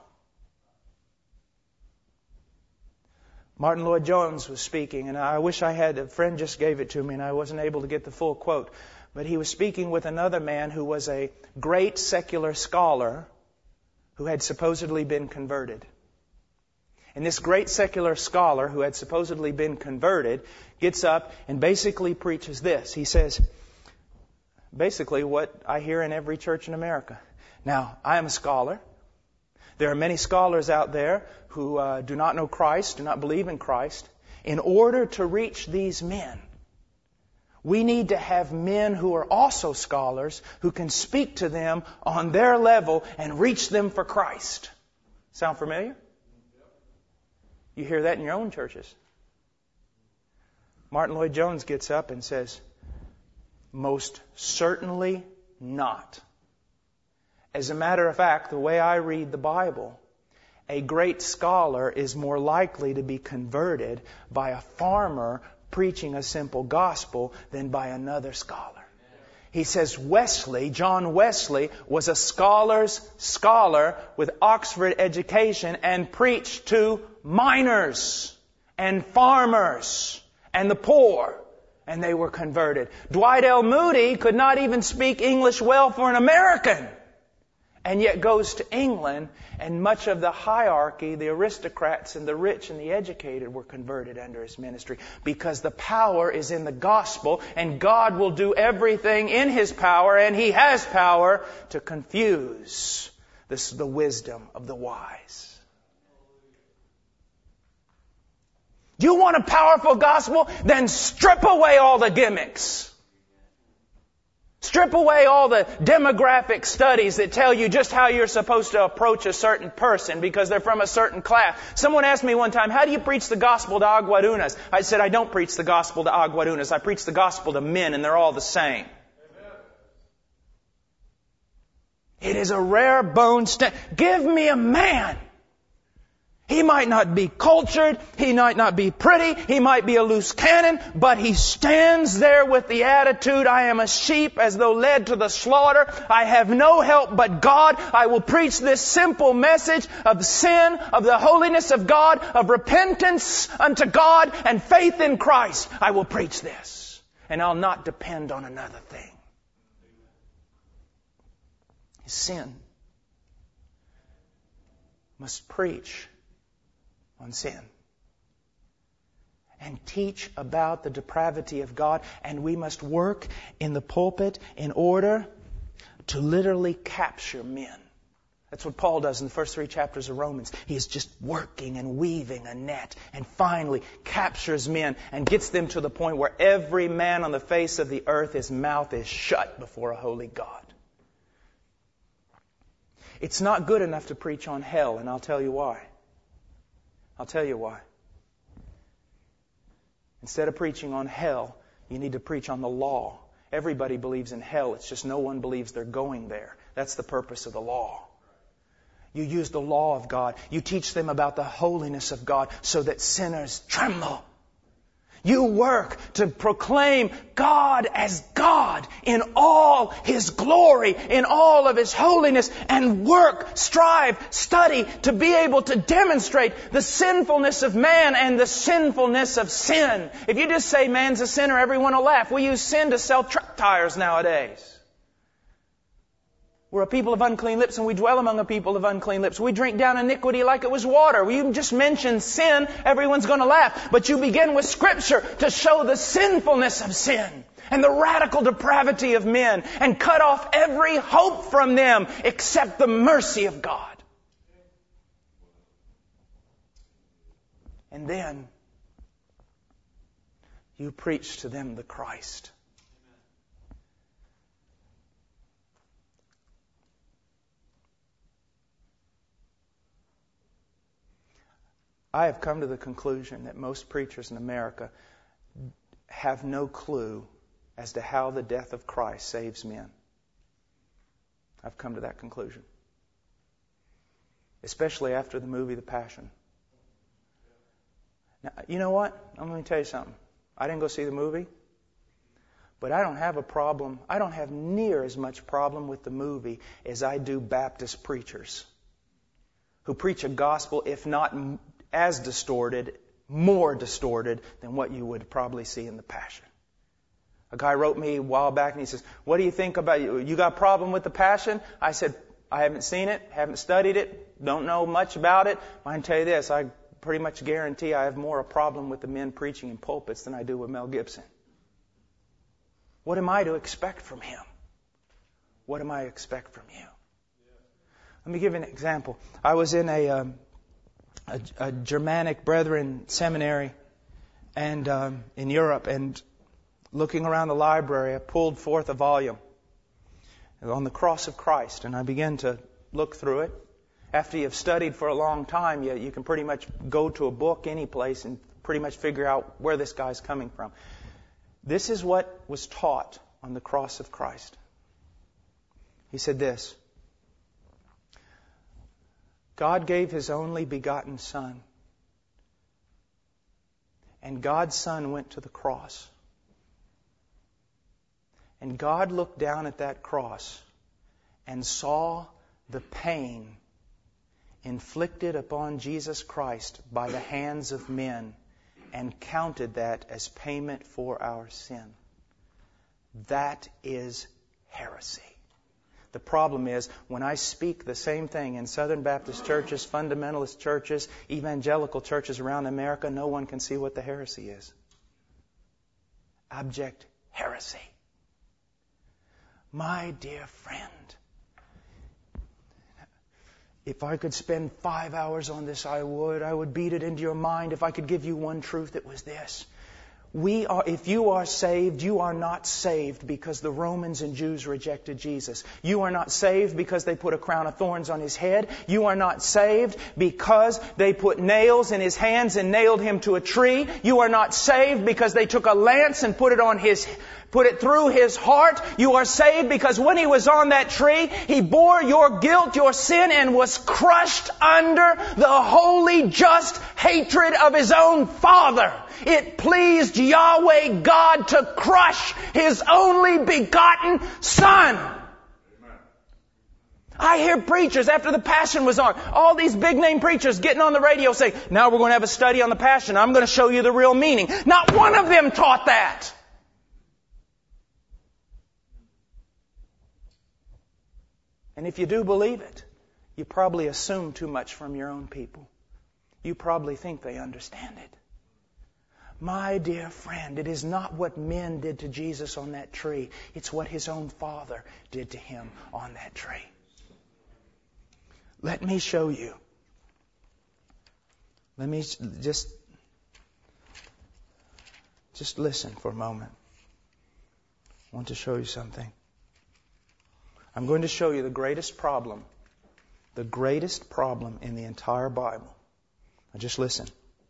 Speaker 1: Martin Lloyd-Jones was speaking, and I wish I had, a friend just gave it to me and I wasn't able to get the full quote. But he was speaking with another man who was a great secular scholar who had supposedly been converted. And this great secular scholar who had supposedly been converted gets up and basically preaches this. He says, basically what I hear in every church in America. Now, I am a scholar. There are many scholars out there who do not know Christ, do not believe in Christ. In order to reach these men, we need to have men who are also scholars who can speak to them on their level and reach them for Christ. Sound familiar? You hear that in your own churches. Martin Lloyd-Jones gets up and says, most certainly not. As a matter of fact, the way I read the Bible, a great scholar is more likely to be converted by a farmer preaching a simple gospel than by another scholar. He says John Wesley, was a scholar's scholar with Oxford education and preached to miners and farmers and the poor, and they were converted. Dwight L. Moody could not even speak English well for an American, and yet goes to England, and much of the hierarchy, the aristocrats and the rich and the educated, were converted under his ministry, because the power is in the gospel, and God will do everything in His power, and He has power to confuse the wisdom of the wise.
Speaker 2: You want a powerful gospel? Then strip away all the gimmicks. Strip away all the demographic studies that tell you just how you're supposed to approach a certain person because they're from a certain class. Someone asked me one time, how do you preach the gospel to Aguadunas? I said, I don't preach the gospel to Aguadunas. I preach the gospel to men, and they're all the same. It is a rare bone stand. Give me a man. He might not be cultured, he might not be pretty, he might be a loose cannon, but he stands there with the attitude, I am a sheep as though led to the slaughter. I have no help but God. I will preach this simple message of sin, of the holiness of God, of repentance unto God and faith in Christ. I will preach this, and I'll not depend on another thing. Sin must preach on sin and teach about the depravity of God, and we must work in the pulpit in order to literally capture men. That's what Paul does in the first 3 chapters of Romans. He is just working and weaving a net and finally captures men and gets them to the point where every man on the face of the earth, his mouth is shut before a holy God. It's not good enough to preach on hell, and I'll tell you why. I'll tell you why. Instead of preaching on hell, you need to preach on the law. Everybody believes in hell. It's just no one believes they're going there. That's the purpose of the law. You use the law of God. You teach them about the holiness of God so that sinners tremble. You work to proclaim God as God in all His glory, in all of His holiness, and work, strive, study to be able to demonstrate the sinfulness of man and the sinfulness of sin. If you just say man's a sinner, everyone will laugh. We use sin to sell truck tires nowadays. We're a people of unclean lips, and we dwell among a people of unclean lips. We drink down iniquity like it was water. You just mention sin, everyone's going to laugh. But you begin with Scripture to show the sinfulness of sin and the radical depravity of men and cut off every hope from them except the mercy of God. And then you preach to them the Christ. I have come to the conclusion that most preachers in America have no clue as to how the death of Christ saves men. I've come to that conclusion. Especially after the movie The Passion. Now, you know what? I'm going to tell you something. I didn't go see the movie, but I don't have a problem. I don't have near as much problem with the movie as I do Baptist preachers who preach a gospel, if not as distorted, more distorted than what you would probably see in The Passion. A guy wrote me a while back and he says, what do you think about you got a problem with The Passion? I said, I haven't seen it, haven't studied it, don't know much about it. I can tell you this, I pretty much guarantee I have more a problem with the men preaching in pulpits than I do with Mel Gibson. What am I to expect from him? What am I to expect from you? Let me give you an example. I was in a Germanic Brethren seminary and in Europe, and looking around the library, I pulled forth a volume on the cross of Christ, and I began to look through it. After you've studied for a long time, you can pretty much go to a book any place and pretty much figure out where this guy's coming from. This is what was taught on the cross of Christ. He said this: God gave His only begotten Son. And God's Son went to the cross. And God looked down at that cross and saw the pain inflicted upon Jesus Christ by the hands of men and counted that as payment for our sin. That is heresy. The problem is, when I speak the same thing in Southern Baptist churches, fundamentalist churches, evangelical churches around America, no one can see what the heresy is. Abject heresy. My dear friend, If I could spend 5 hours on this, I would. I would beat it into your mind. If I could give you one truth, it was this. If you are saved, you are not saved because the Romans and Jews rejected Jesus. You are not saved because they put a crown of thorns on His head. You are not saved because they put nails in His hands and nailed Him to a tree. You are not saved because they took a lance and put it through His heart. You are saved because when He was on that tree, He bore your guilt, your sin, and was crushed under the holy, just hatred of His own Father. It pleased Yahweh God to crush His only begotten Son. I hear preachers, after the Passion was on, all these big name preachers getting on the radio saying, now we're going to have a study on the Passion. I'm going to show you the real meaning. Not one of them taught that. And if you do believe it, you probably assume too much from your own people. You probably think they understand it. My dear friend, it is not what men did to Jesus on that tree. It's what His own Father did to Him on that tree. Let me show you. Let me just listen for a moment. I want to show you something. I'm going to show you the greatest problem in the entire Bible. Now just listen.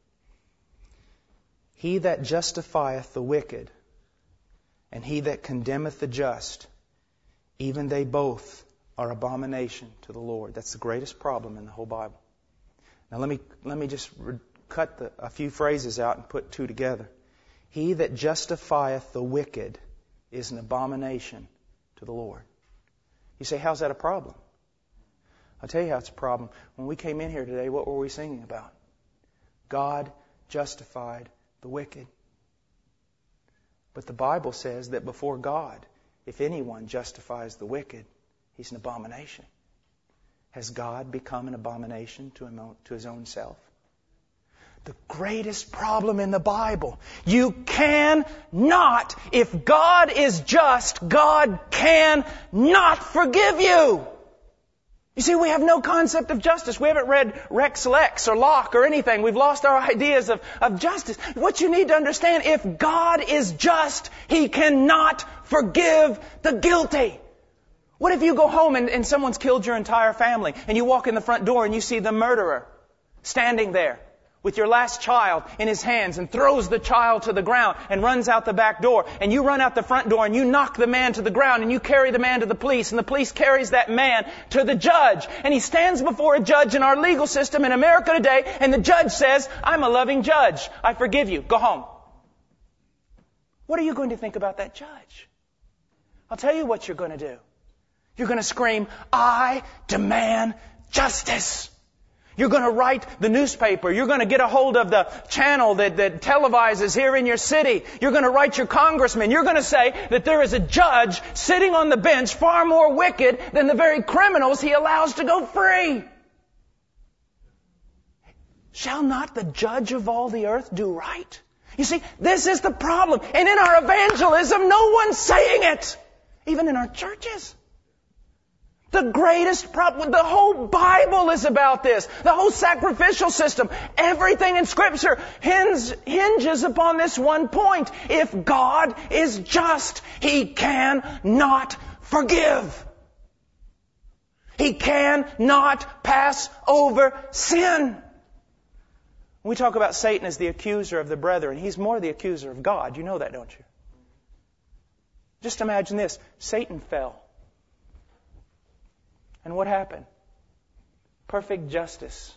Speaker 2: He that justifieth the wicked, and he that condemneth the just, even they both are abomination to the Lord. That's the greatest problem in the whole Bible. Now let me just cut a few phrases out and put two together. He that justifieth the wicked is an abomination to the Lord. You say, how's that a problem? I'll tell you how it's a problem. When we came in here today, what were we singing about? God justified the wicked. But the Bible says that before God, if anyone justifies the wicked, he's an abomination. Has God become an abomination to His own self? The greatest problem in the Bible. You cannot, if God is just, God cannot forgive you. You see, we have no concept of justice. We haven't read Rex Lex or Locke or anything. We've lost our ideas of justice. What you need to understand, if God is just, He cannot forgive the guilty. What if you go home and someone's killed your entire family and you walk in the front door and you see the murderer standing there with your last child in his hands and throws the child to the ground and runs out the back door, and you run out the front door and you knock the man to the ground and you carry the man to the police, and the police carries that man to the judge, and he stands before a judge in our legal system in America today, and the judge says, I'm a loving judge. I forgive you. Go home. What are you going to think about that judge? I'll tell you what you're going to do. You're going to scream, I demand justice. You're going to write the newspaper. You're going to get a hold of the channel that televises here in your city. You're going to write your congressman. You're going to say that there is a judge sitting on the bench far more wicked than the very criminals he allows to go free. Shall not the judge of all the earth do right? You see, this is the problem. And in our evangelism, no one's saying it. Even in our churches. The greatest problem, the whole Bible is about this. The whole sacrificial system, everything in Scripture hinges upon this one point. If God is just, He cannot forgive. He cannot pass over sin. We talk about Satan as the accuser of the brethren. He's more the accuser of God. You know that, don't you? Just imagine this. Satan fell. And what happened? Perfect justice.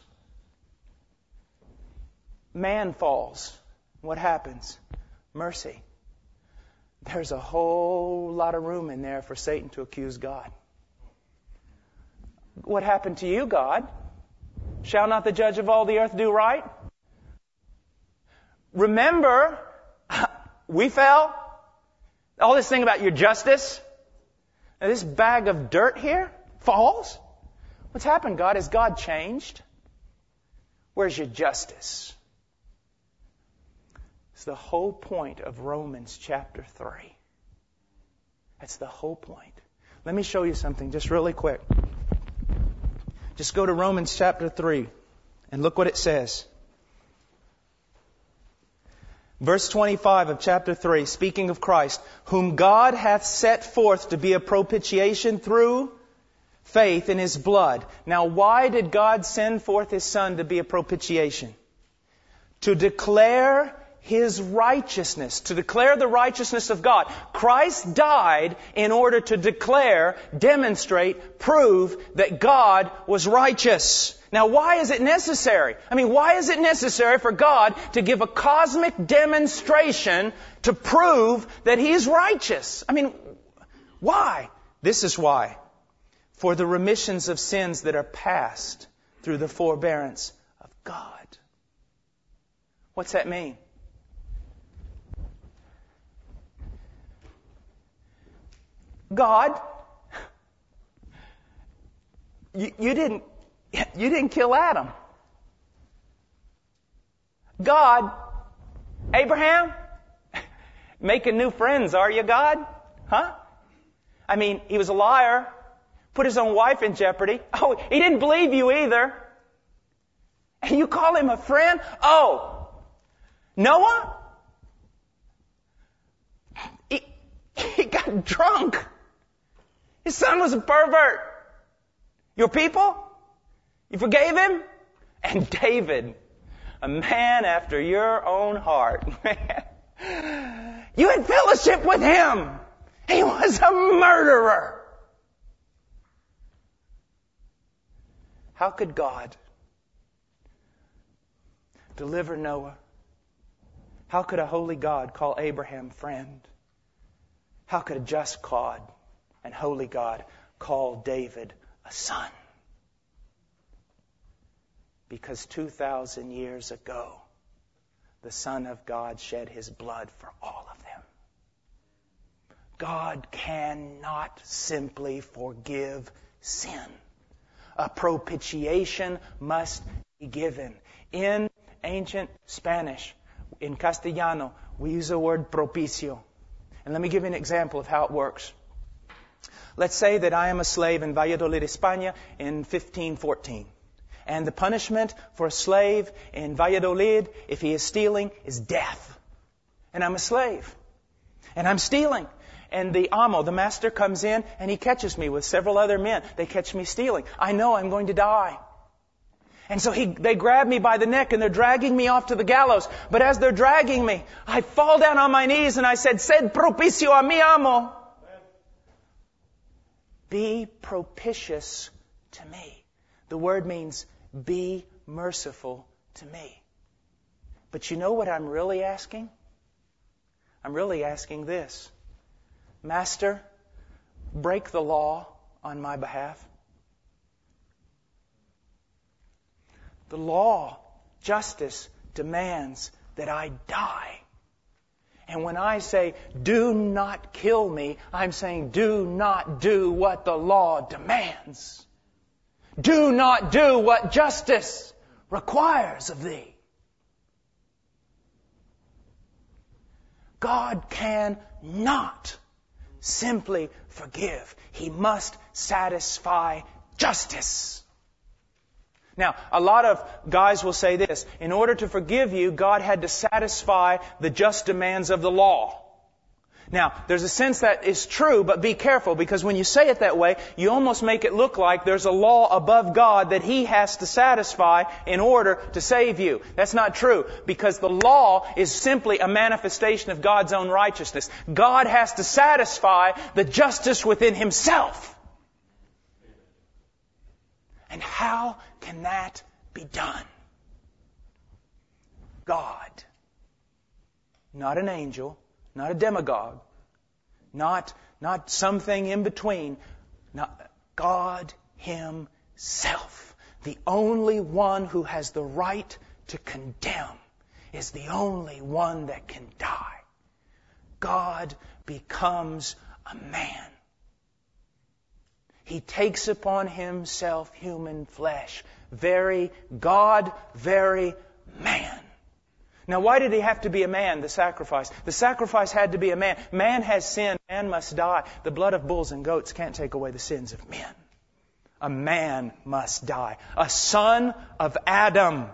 Speaker 2: Man falls. What happens? Mercy. There's a whole lot of room in there for Satan to accuse God. What happened to you, God? Shall not the judge of all the earth do right? Remember, we fell. All this thing about your justice. Now, this bag of dirt here falls? What's happened, God? Has God changed? Where's your justice? It's the whole point of Romans chapter 3. That's the whole point. Let me show you something just really quick.
Speaker 1: Just go to Romans chapter 3 and look what it says. Verse 25 of chapter 3, speaking of Christ, whom God hath set forth to be a propitiation through faith in His blood. Now, why did God send forth His Son to be a propitiation? To declare His righteousness, to declare the righteousness of God. Christ died in order to declare, demonstrate, prove that God was righteous. Now, why is it necessary? Why is it necessary for God to give a cosmic demonstration to prove that He is righteous? Why? This is why. For the remissions of sins that are past through the forbearance of God. What's that mean? God, you didn't kill Adam. God, Abraham, making new friends, are you, God? Huh? He was a liar, put his own wife in jeopardy. Oh, he didn't believe you either. And you call him a friend? Oh, Noah? He got drunk. His son was a pervert. Your people? You forgave him? And David, a man after your own heart. You had fellowship with him. He was a murderer. How could God deliver Noah? How could a holy God call Abraham friend? How could a just God and holy God call David a son? Because 2,000 years ago, the Son of God shed His blood for all of them. God cannot simply forgive sin. A propitiation must be given. In ancient Spanish, in Castellano, we use the word propicio. And let me give you an example of how it works. Let's say that I am a slave in Valladolid, España in 1514. And the punishment for a slave in Valladolid, if he is stealing, is death. And I'm a slave. And I'm stealing. And the amo, the master, comes in and he catches me with several other men. They catch me stealing. I know I'm going to die. And so they grab me by the neck and they're dragging me off to the gallows. But as they're dragging me, I fall down on my knees and I said, "Sed propicio a mi amo." Be propitious to me. The word means be merciful to me. But you know what I'm really asking? I'm really asking this. Master, break the law on my behalf. The law, justice, demands that I die. And when I say, do not kill me, I'm saying, do not do what the law demands. Do not do what justice requires of thee. God cannot simply forgive. He must satisfy justice. Now, a lot of guys will say this. In order to forgive you, God had to satisfy the just demands of the law. Now, there's a sense that is true, but be careful, because when you say it that way, you almost make it look like there's a law above God that He has to satisfy in order to save you. That's not true, because the law is simply a manifestation of God's own righteousness. God has to satisfy the justice within Himself. And how can that be done? God, not an angel, not a demagogue, not something in between, God Himself, the only one who has the right to condemn, is the only one that can die. God becomes a man. He takes upon Himself human flesh. Very God, very man. Now, why did He have to be a man, the sacrifice? The sacrifice had to be a man. Man has sinned. Man must die. The blood of bulls and goats can't take away the sins of men. a man must die. A son of Adam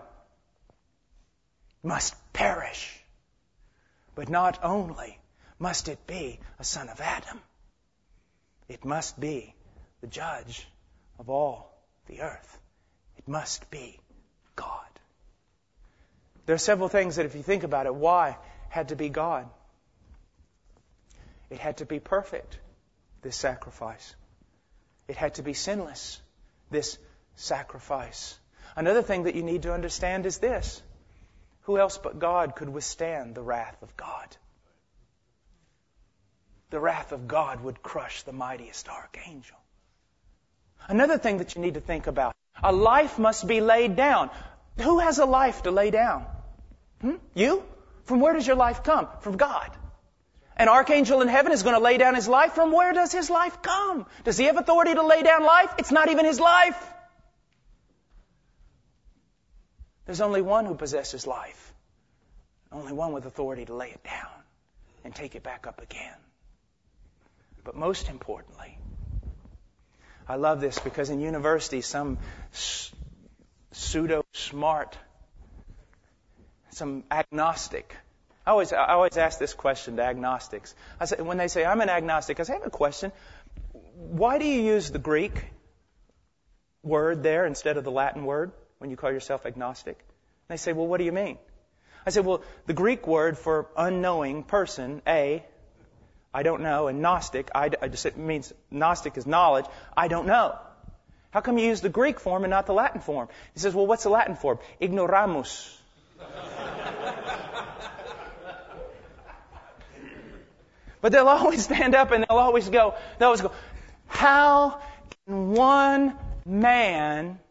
Speaker 1: must perish. But not only must it be a son of Adam, it must be the judge of all the earth. It must be God. There are several things that, if you think about it, why had to be God? It had to be perfect, this sacrifice. It had to be sinless, this sacrifice. Another thing that you need to understand is this. Who else but God could withstand the wrath of God? The wrath of God would crush the mightiest archangel. Another thing that you need to think about. A life must be laid down. Who has a life to lay down? You? From where does your life come? From God. An archangel in heaven is going to lay down his life. From where does his life come? Does he have authority to lay down life? It's not even his life. There's only one who possesses life. Only one with authority to lay it down and take it back up again. But most importantly, I love this because in university, some pseudo-smart, some agnostic. I always ask this question to agnostics. When they say, I'm an agnostic, I say, I have a question. Why do you use the Greek word there instead of the Latin word when you call yourself agnostic? And they say, well, what do you mean? I say, well, the Greek word for unknowing person, I don't know, and gnostic, it means gnostic is knowledge, I don't know. How come you use the Greek form and not the Latin form? He says, well, what's the Latin form? Ignoramus. But they'll always stand up and they'll always go, how can one man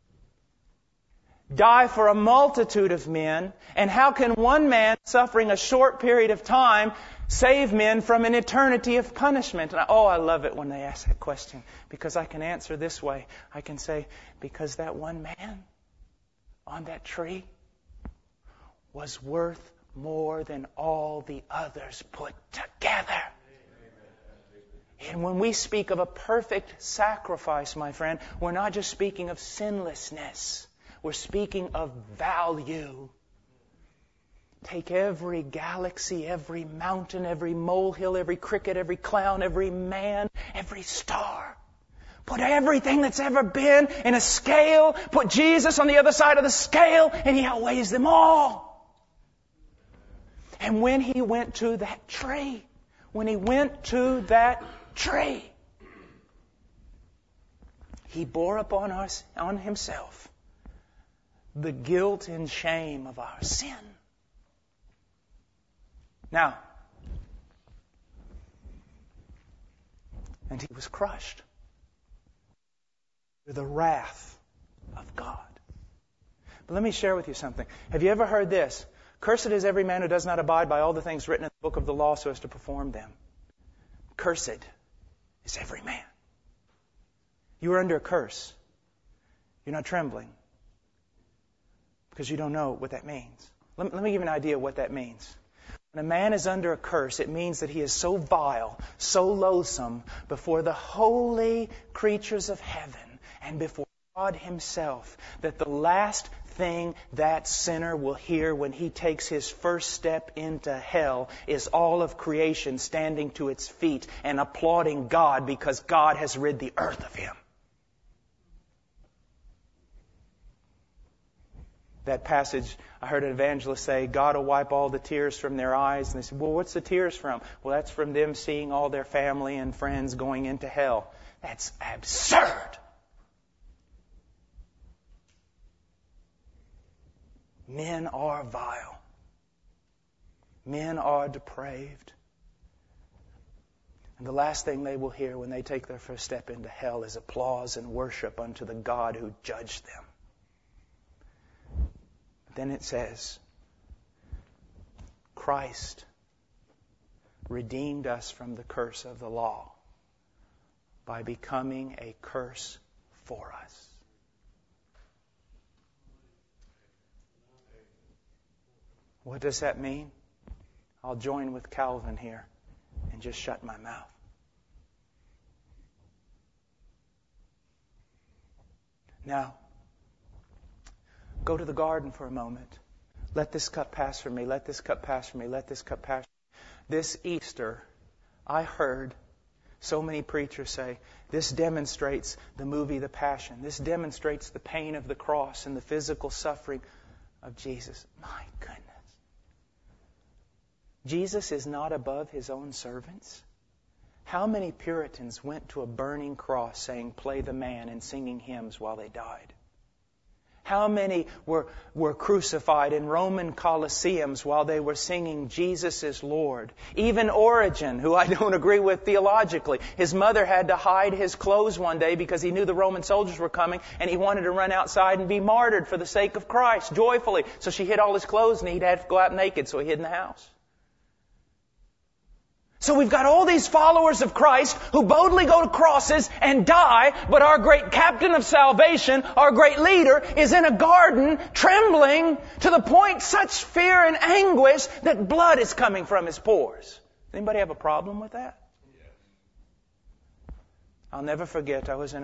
Speaker 1: die for a multitude of men? And how can one man, suffering a short period of time, save men from an eternity of punishment? And I love it when they ask that question, because I can answer this way. I can say, because that one man on that tree was worth more than all the others put together. And when we speak of a perfect sacrifice, my friend, we're not just speaking of sinlessness. We're speaking of value. Take every galaxy, every mountain, every molehill, every cricket, every clown, every man, every star. Put everything that's ever been in a scale. Put Jesus on the other side of the scale, and He outweighs them all. And when He went to that tree, He bore upon us, on Himself, the guilt and shame of our sin. Now, and He was crushed with the wrath of God. But let me share with you something. Have you ever heard this? Cursed is every man who does not abide by all the things written in the book of the law so as to perform them. Cursed is every man. You are under a curse. You're not trembling because you don't know what that means. Let me give you an idea of what that means. When a man is under a curse, it means that he is so vile, so loathsome before the holy creatures of heaven and before God Himself that the last thing that sinner will hear when he takes his first step into hell is all of creation standing to its feet and applauding God because God has rid the earth of him. That passage, I heard an evangelist say, God will wipe all the tears from their eyes. And they said, well, what's the tears from? Well, that's from them seeing all their family and friends going into hell. That's absurd. Men are vile. Men are depraved. And the last thing they will hear when they take their first step into hell is applause and worship unto the God who judged them. Then it says, Christ redeemed us from the curse of the law by becoming a curse for us. What does that mean? I'll join with Calvin here and just shut my mouth.
Speaker 2: Now, go to the garden for a moment. Let this cup pass from me. Let this cup pass from me. Let this cup pass from me. This Easter, I heard so many preachers say, this demonstrates the movie The Passion. This demonstrates the pain of the cross and the physical suffering of Jesus. My goodness. Jesus is not above His own servants. How many Puritans went to a burning cross saying, "Play the man," and singing hymns while they died? How many were crucified in Roman Colosseums while they were singing, "Jesus is Lord"? Even Origen, who I don't agree with theologically, his mother had to hide his clothes one day because he knew the Roman soldiers were coming and he wanted to run outside and be martyred for the sake of Christ, joyfully. So she hid all his clothes and he'd have to go out naked, so he hid in the house. So we've got all these followers of Christ who boldly go to crosses and die, but our great captain of salvation, our great leader, is in a garden trembling to the point such fear and anguish that blood is coming from his pores. Anybody have a problem with that? Yes. I'll never forget, I was in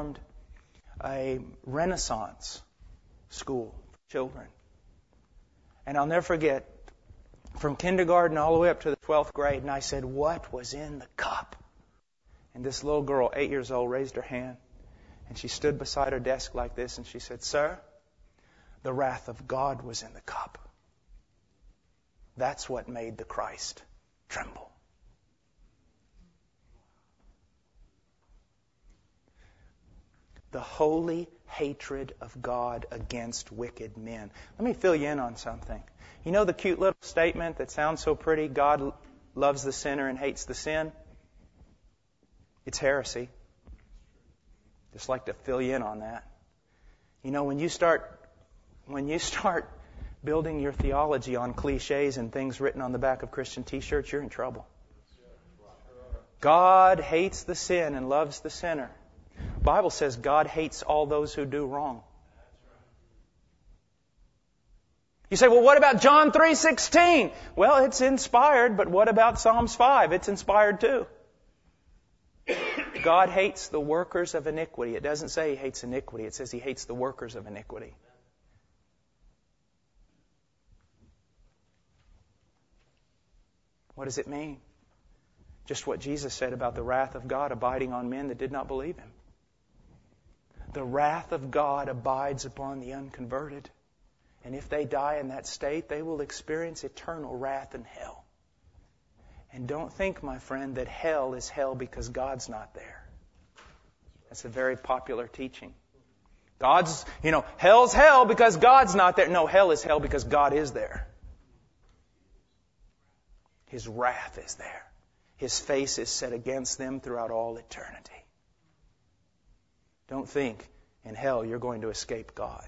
Speaker 2: a Renaissance school for children. And I'll never forget, from kindergarten all the way up to the 12th grade, and I said, "What was in the cup?" And this little girl, 8 years old, raised her hand, and she stood beside her desk like this, and she said, "Sir, the wrath of God was in the cup. That's what made the Christ tremble." The holy hatred of God against wicked men. Let me fill you in on something. You know the cute little statement that sounds so pretty, God loves the sinner and hates the sin? It's heresy. Just like to fill you in on that. You know, when you start building your theology on cliches and things written on the back of Christian t-shirts, you're in trouble. God hates the sin and loves the sinner. The Bible says God hates all those who do wrong. You say, well, what about John 3:16? Well, it's inspired, but what about Psalms 5? It's inspired too. God hates the workers of iniquity. It doesn't say He hates iniquity. It says He hates the workers of iniquity. What does it mean? Just what Jesus said about the wrath of God abiding on men that did not believe Him. The wrath of God abides upon the unconverted. And if they die in that state, they will experience eternal wrath in hell. And don't think, my friend, that hell is hell because God's not there. That's a very popular teaching. Hell's hell because God's not there. No, hell is hell because God is there. His wrath is there. His face is set against them throughout all eternity. Don't think in hell you're going to escape God.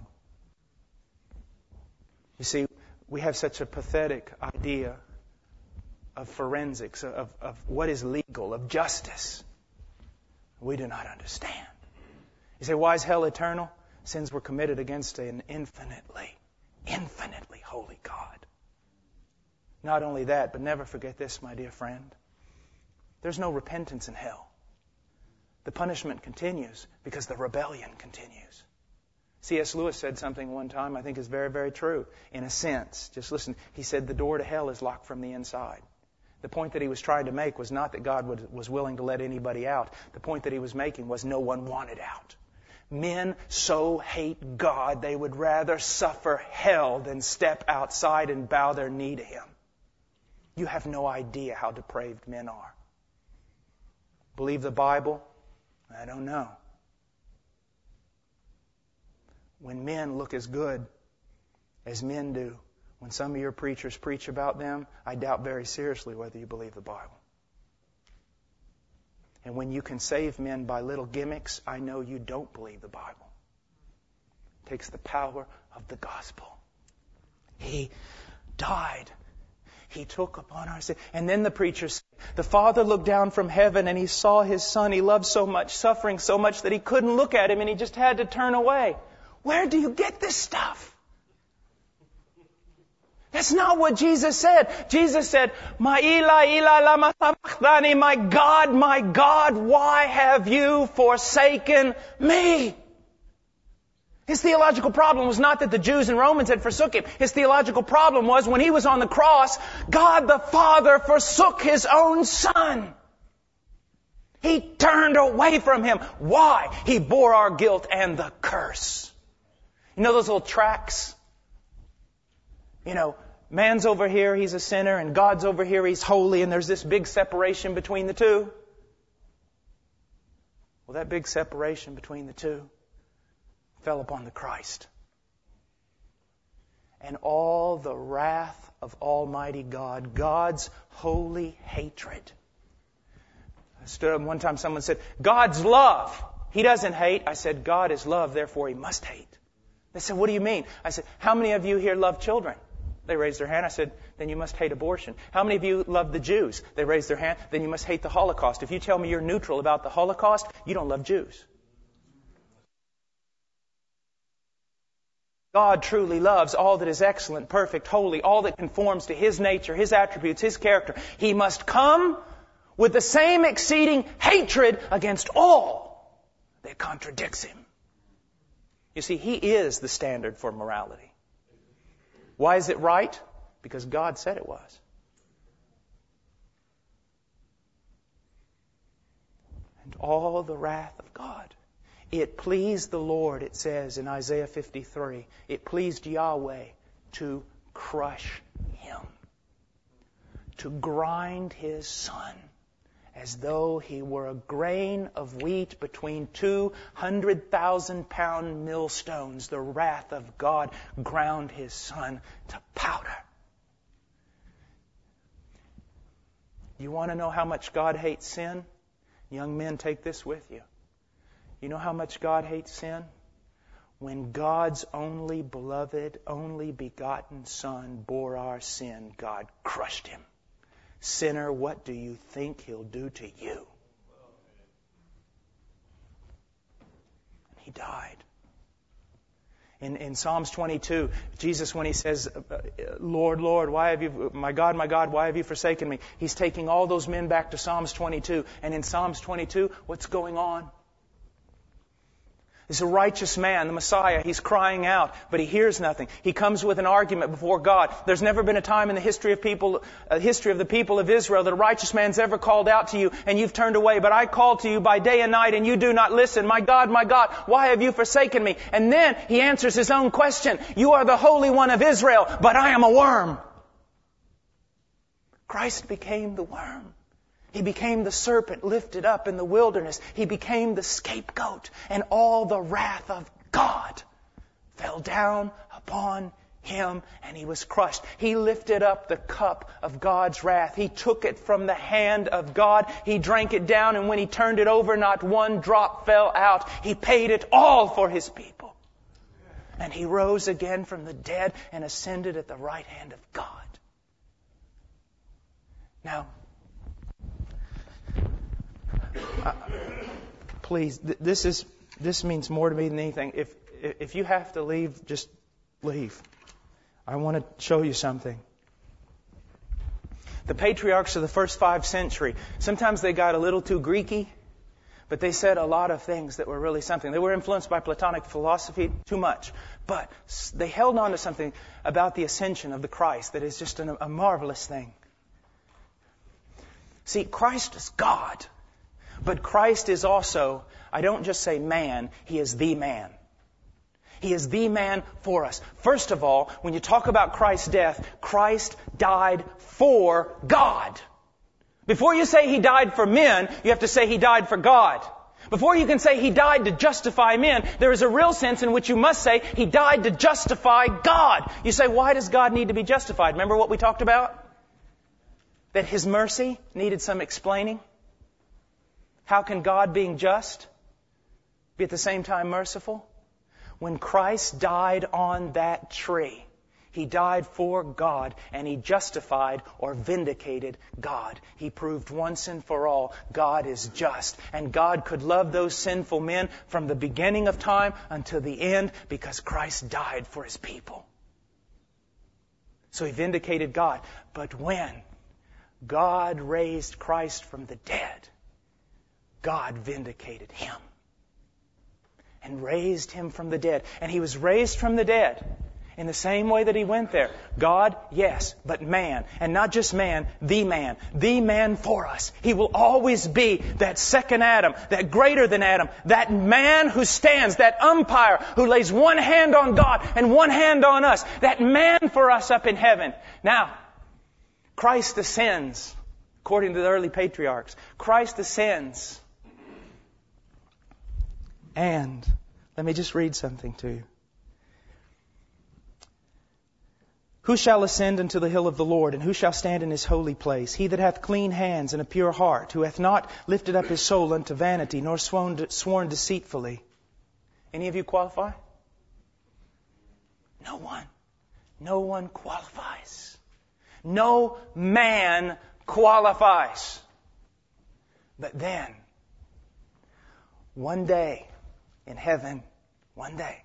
Speaker 2: You see, we have such a pathetic idea of forensics, of what is legal, of justice. We do not understand. You say, why is hell eternal? Sins were committed against an infinitely holy God. Not only that, but never forget this, my dear friend. There's no repentance in hell. The punishment continues because the rebellion continues. C.S. Lewis said something one time I think is very, very true. In a sense, just listen, he said the door to hell is locked from the inside. The point that he was trying to make was not that God was willing to let anybody out. The point that he was making was no one wanted out. Men so hate God they would rather suffer hell than step outside and bow their knee to Him. You have no idea how depraved men are. Believe the Bible? I don't know. When men look as good as men do, when some of your preachers preach about them, I doubt very seriously whether you believe the Bible. And when you can save men by little gimmicks, I know you don't believe the Bible. It takes the power of the gospel. He died. He took upon our sin. And then the preacher said, the Father looked down from heaven and He saw His Son He loved so much, suffering so much that He couldn't look at Him and He just had to turn away. Where do you get this stuff? That's not what Jesus said. Jesus said, My Eli, Eli, lama sabachthani, my God, why have you forsaken me? His theological problem was not that the Jews and Romans had forsook Him. His theological problem was when He was on the cross, God the Father forsook His own Son. He turned away from Him. Why? He bore our guilt and the curse. You know those little tracts? You know, man's over here, he's a sinner, and God's over here, He's holy, and there's this big separation between the two. Well, that big separation between the two fell upon the Christ. And all the wrath of Almighty God, God's holy hatred. I stood up one time, someone said, God's love. He doesn't hate. I said, God is love, therefore He must hate. They said, what do you mean? I said, how many of you here love children? They raised their hand. I said, then you must hate abortion. How many of you love the Jews? They raised their hand. Then you must hate the Holocaust. If you tell me you're neutral about the Holocaust, you don't love Jews. God truly loves all that is excellent, perfect, holy, all that conforms to His nature, His attributes, His character. He must come with the same exceeding hatred against all that contradicts Him. You see, He is the standard for morality. Why is it right? Because God said it was. And all the wrath of God. It pleased the Lord, it says in Isaiah 53. It pleased Yahweh to crush Him. To grind His Son as though He were a grain of wheat between 200,000-pound millstones. The wrath of God ground His Son to powder. You want to know how much God hates sin? Young men, take this with you. You know how much God hates sin? When God's only beloved, only begotten Son bore our sin, God crushed Him. Sinner, what do you think He'll do to you? He died. In Psalms 22, Jesus, when He says, Lord, Lord, why have you, my God, why have you forsaken me? He's taking all those men back to Psalms 22. And in Psalms 22, what's going on? He's a righteous man, the Messiah. He's crying out, but he hears nothing. He comes with an argument before God. There's never been a time in the history of the people of Israel that a righteous man's ever called out to you and you've turned away. But I call to you by day and night and you do not listen. My God, why have you forsaken me? And then he answers his own question. You are the Holy One of Israel, but I am a worm. Christ became the worm. He became the serpent lifted up in the wilderness. He became the scapegoat. And all the wrath of God fell down upon Him and He was crushed. He lifted up the cup of God's wrath. He took it from the hand of God. He drank it down, and when He turned it over, not one drop fell out. He paid it all for His people. And He rose again from the dead and ascended at the right hand of God. Now, please, this means more to me than anything. If you have to leave, just leave. I want to show you something. The patriarchs of the first 5 centuries, sometimes they got a little too Greeky, but they said a lot of things that were really something. They were influenced by Platonic philosophy too much, but they held on to something about the ascension of the Christ that is just a marvelous thing. See, Christ is God. But Christ is also, I don't just say man, He is the man. He is the man for us. First of all, when you talk about Christ's death, Christ died for God. Before you say He died for men, you have to say He died for God. Before you can say He died to justify men, there is a real sense in which you must say He died to justify God. You say, why does God need to be justified? Remember what we talked about? That His mercy needed some explaining. How can God, being just, be at the same time merciful? When Christ died on that tree, He died for God, and He justified or vindicated God. He proved once and for all God is just. And God could love those sinful men from the beginning of time until the end because Christ died for His people. So He vindicated God. But when God raised Christ from the dead, God vindicated Him. and raised Him from the dead. And He was raised from the dead in the same way that He went there. God, yes, but man. And not just man, the man. The man for us. He will always be that second Adam, that greater than Adam, that man who stands, that umpire who lays one hand on God and one hand on us. That man for us up in heaven. Now, Christ ascends, according to the early patriarchs. Christ ascends. And, let me just read something to you. Who shall ascend into the hill of the Lord, and who shall stand in His holy place? He that hath clean hands and a pure heart, who hath not lifted up his soul unto vanity, nor sworn deceitfully. Any of you qualify? No one. No one qualifies. No man qualifies. But then, one day, in heaven, one day,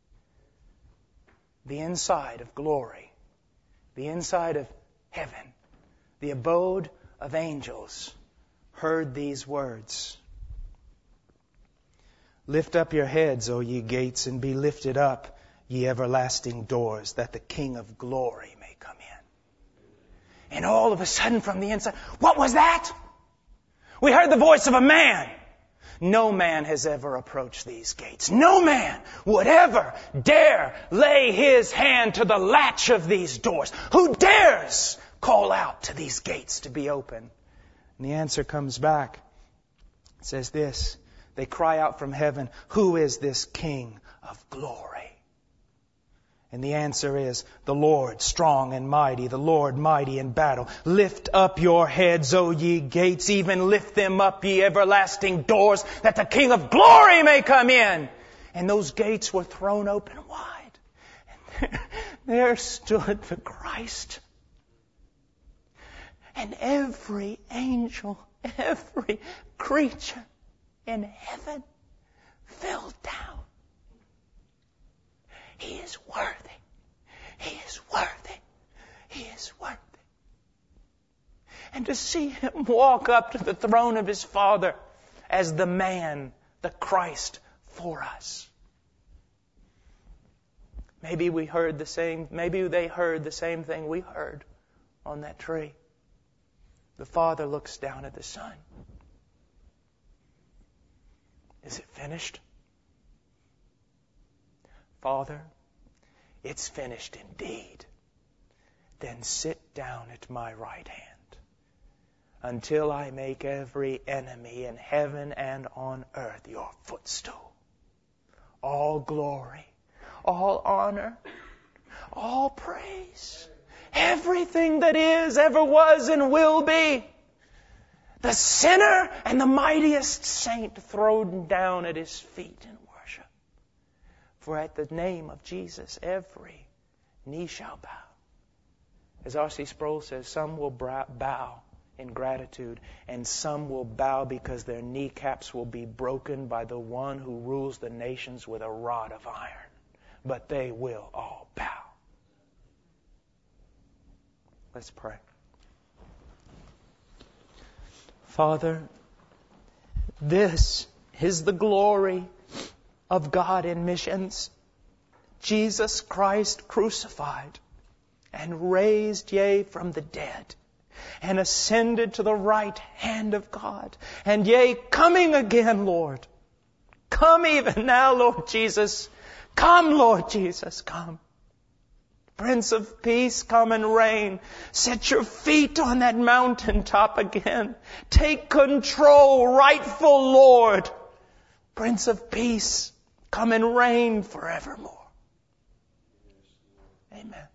Speaker 2: the inside of glory, the inside of heaven, the abode of angels, heard these words. Lift up your heads, O ye gates, and be lifted up, ye everlasting doors, that the King of glory may come in. And all of a sudden from the inside, what was that? We heard the voice of a man. No man has ever approached these gates. No man would ever dare lay his hand to the latch of these doors. Who dares call out to these gates to be open? And the answer comes back. It says this. They cry out from heaven, who is this King of glory? And the answer is, the Lord strong and mighty, the Lord mighty in battle. Lift up your heads, O ye gates, even lift them up, ye everlasting doors, that the King of glory may come in. And those gates were thrown open wide. And there stood the Christ. And every angel, every creature in heaven fell down. He is worthy. He is worthy. He is worthy. And to see Him walk up to the throne of His Father as the man, the Christ for us. Maybe they heard the same thing we heard on that tree. The Father looks down at the Son. Is it finished? Father, it's finished indeed. Then sit down at my right hand until I make every enemy in heaven and on earth your footstool. All glory, all honor, all praise, everything that is, ever was, and will be. The sinner and the mightiest saint thrown down at His feet in worship. For at the name of Jesus, every knee shall bow. As R.C. Sproul says, some will bow in gratitude, and some will bow because their kneecaps will be broken by the one who rules the nations with a rod of iron. But they will all bow. Let's pray. Father, this is the glory of God in missions. Jesus Christ crucified and raised, yea, from the dead, and ascended to the right hand of God, and yea, coming again, Lord. Come even now, Lord Jesus. Come, Lord Jesus, come. Prince of Peace, come and reign. Set your feet on that mountaintop again. Take control, rightful Lord. Prince of Peace, come and reign forevermore. Amen.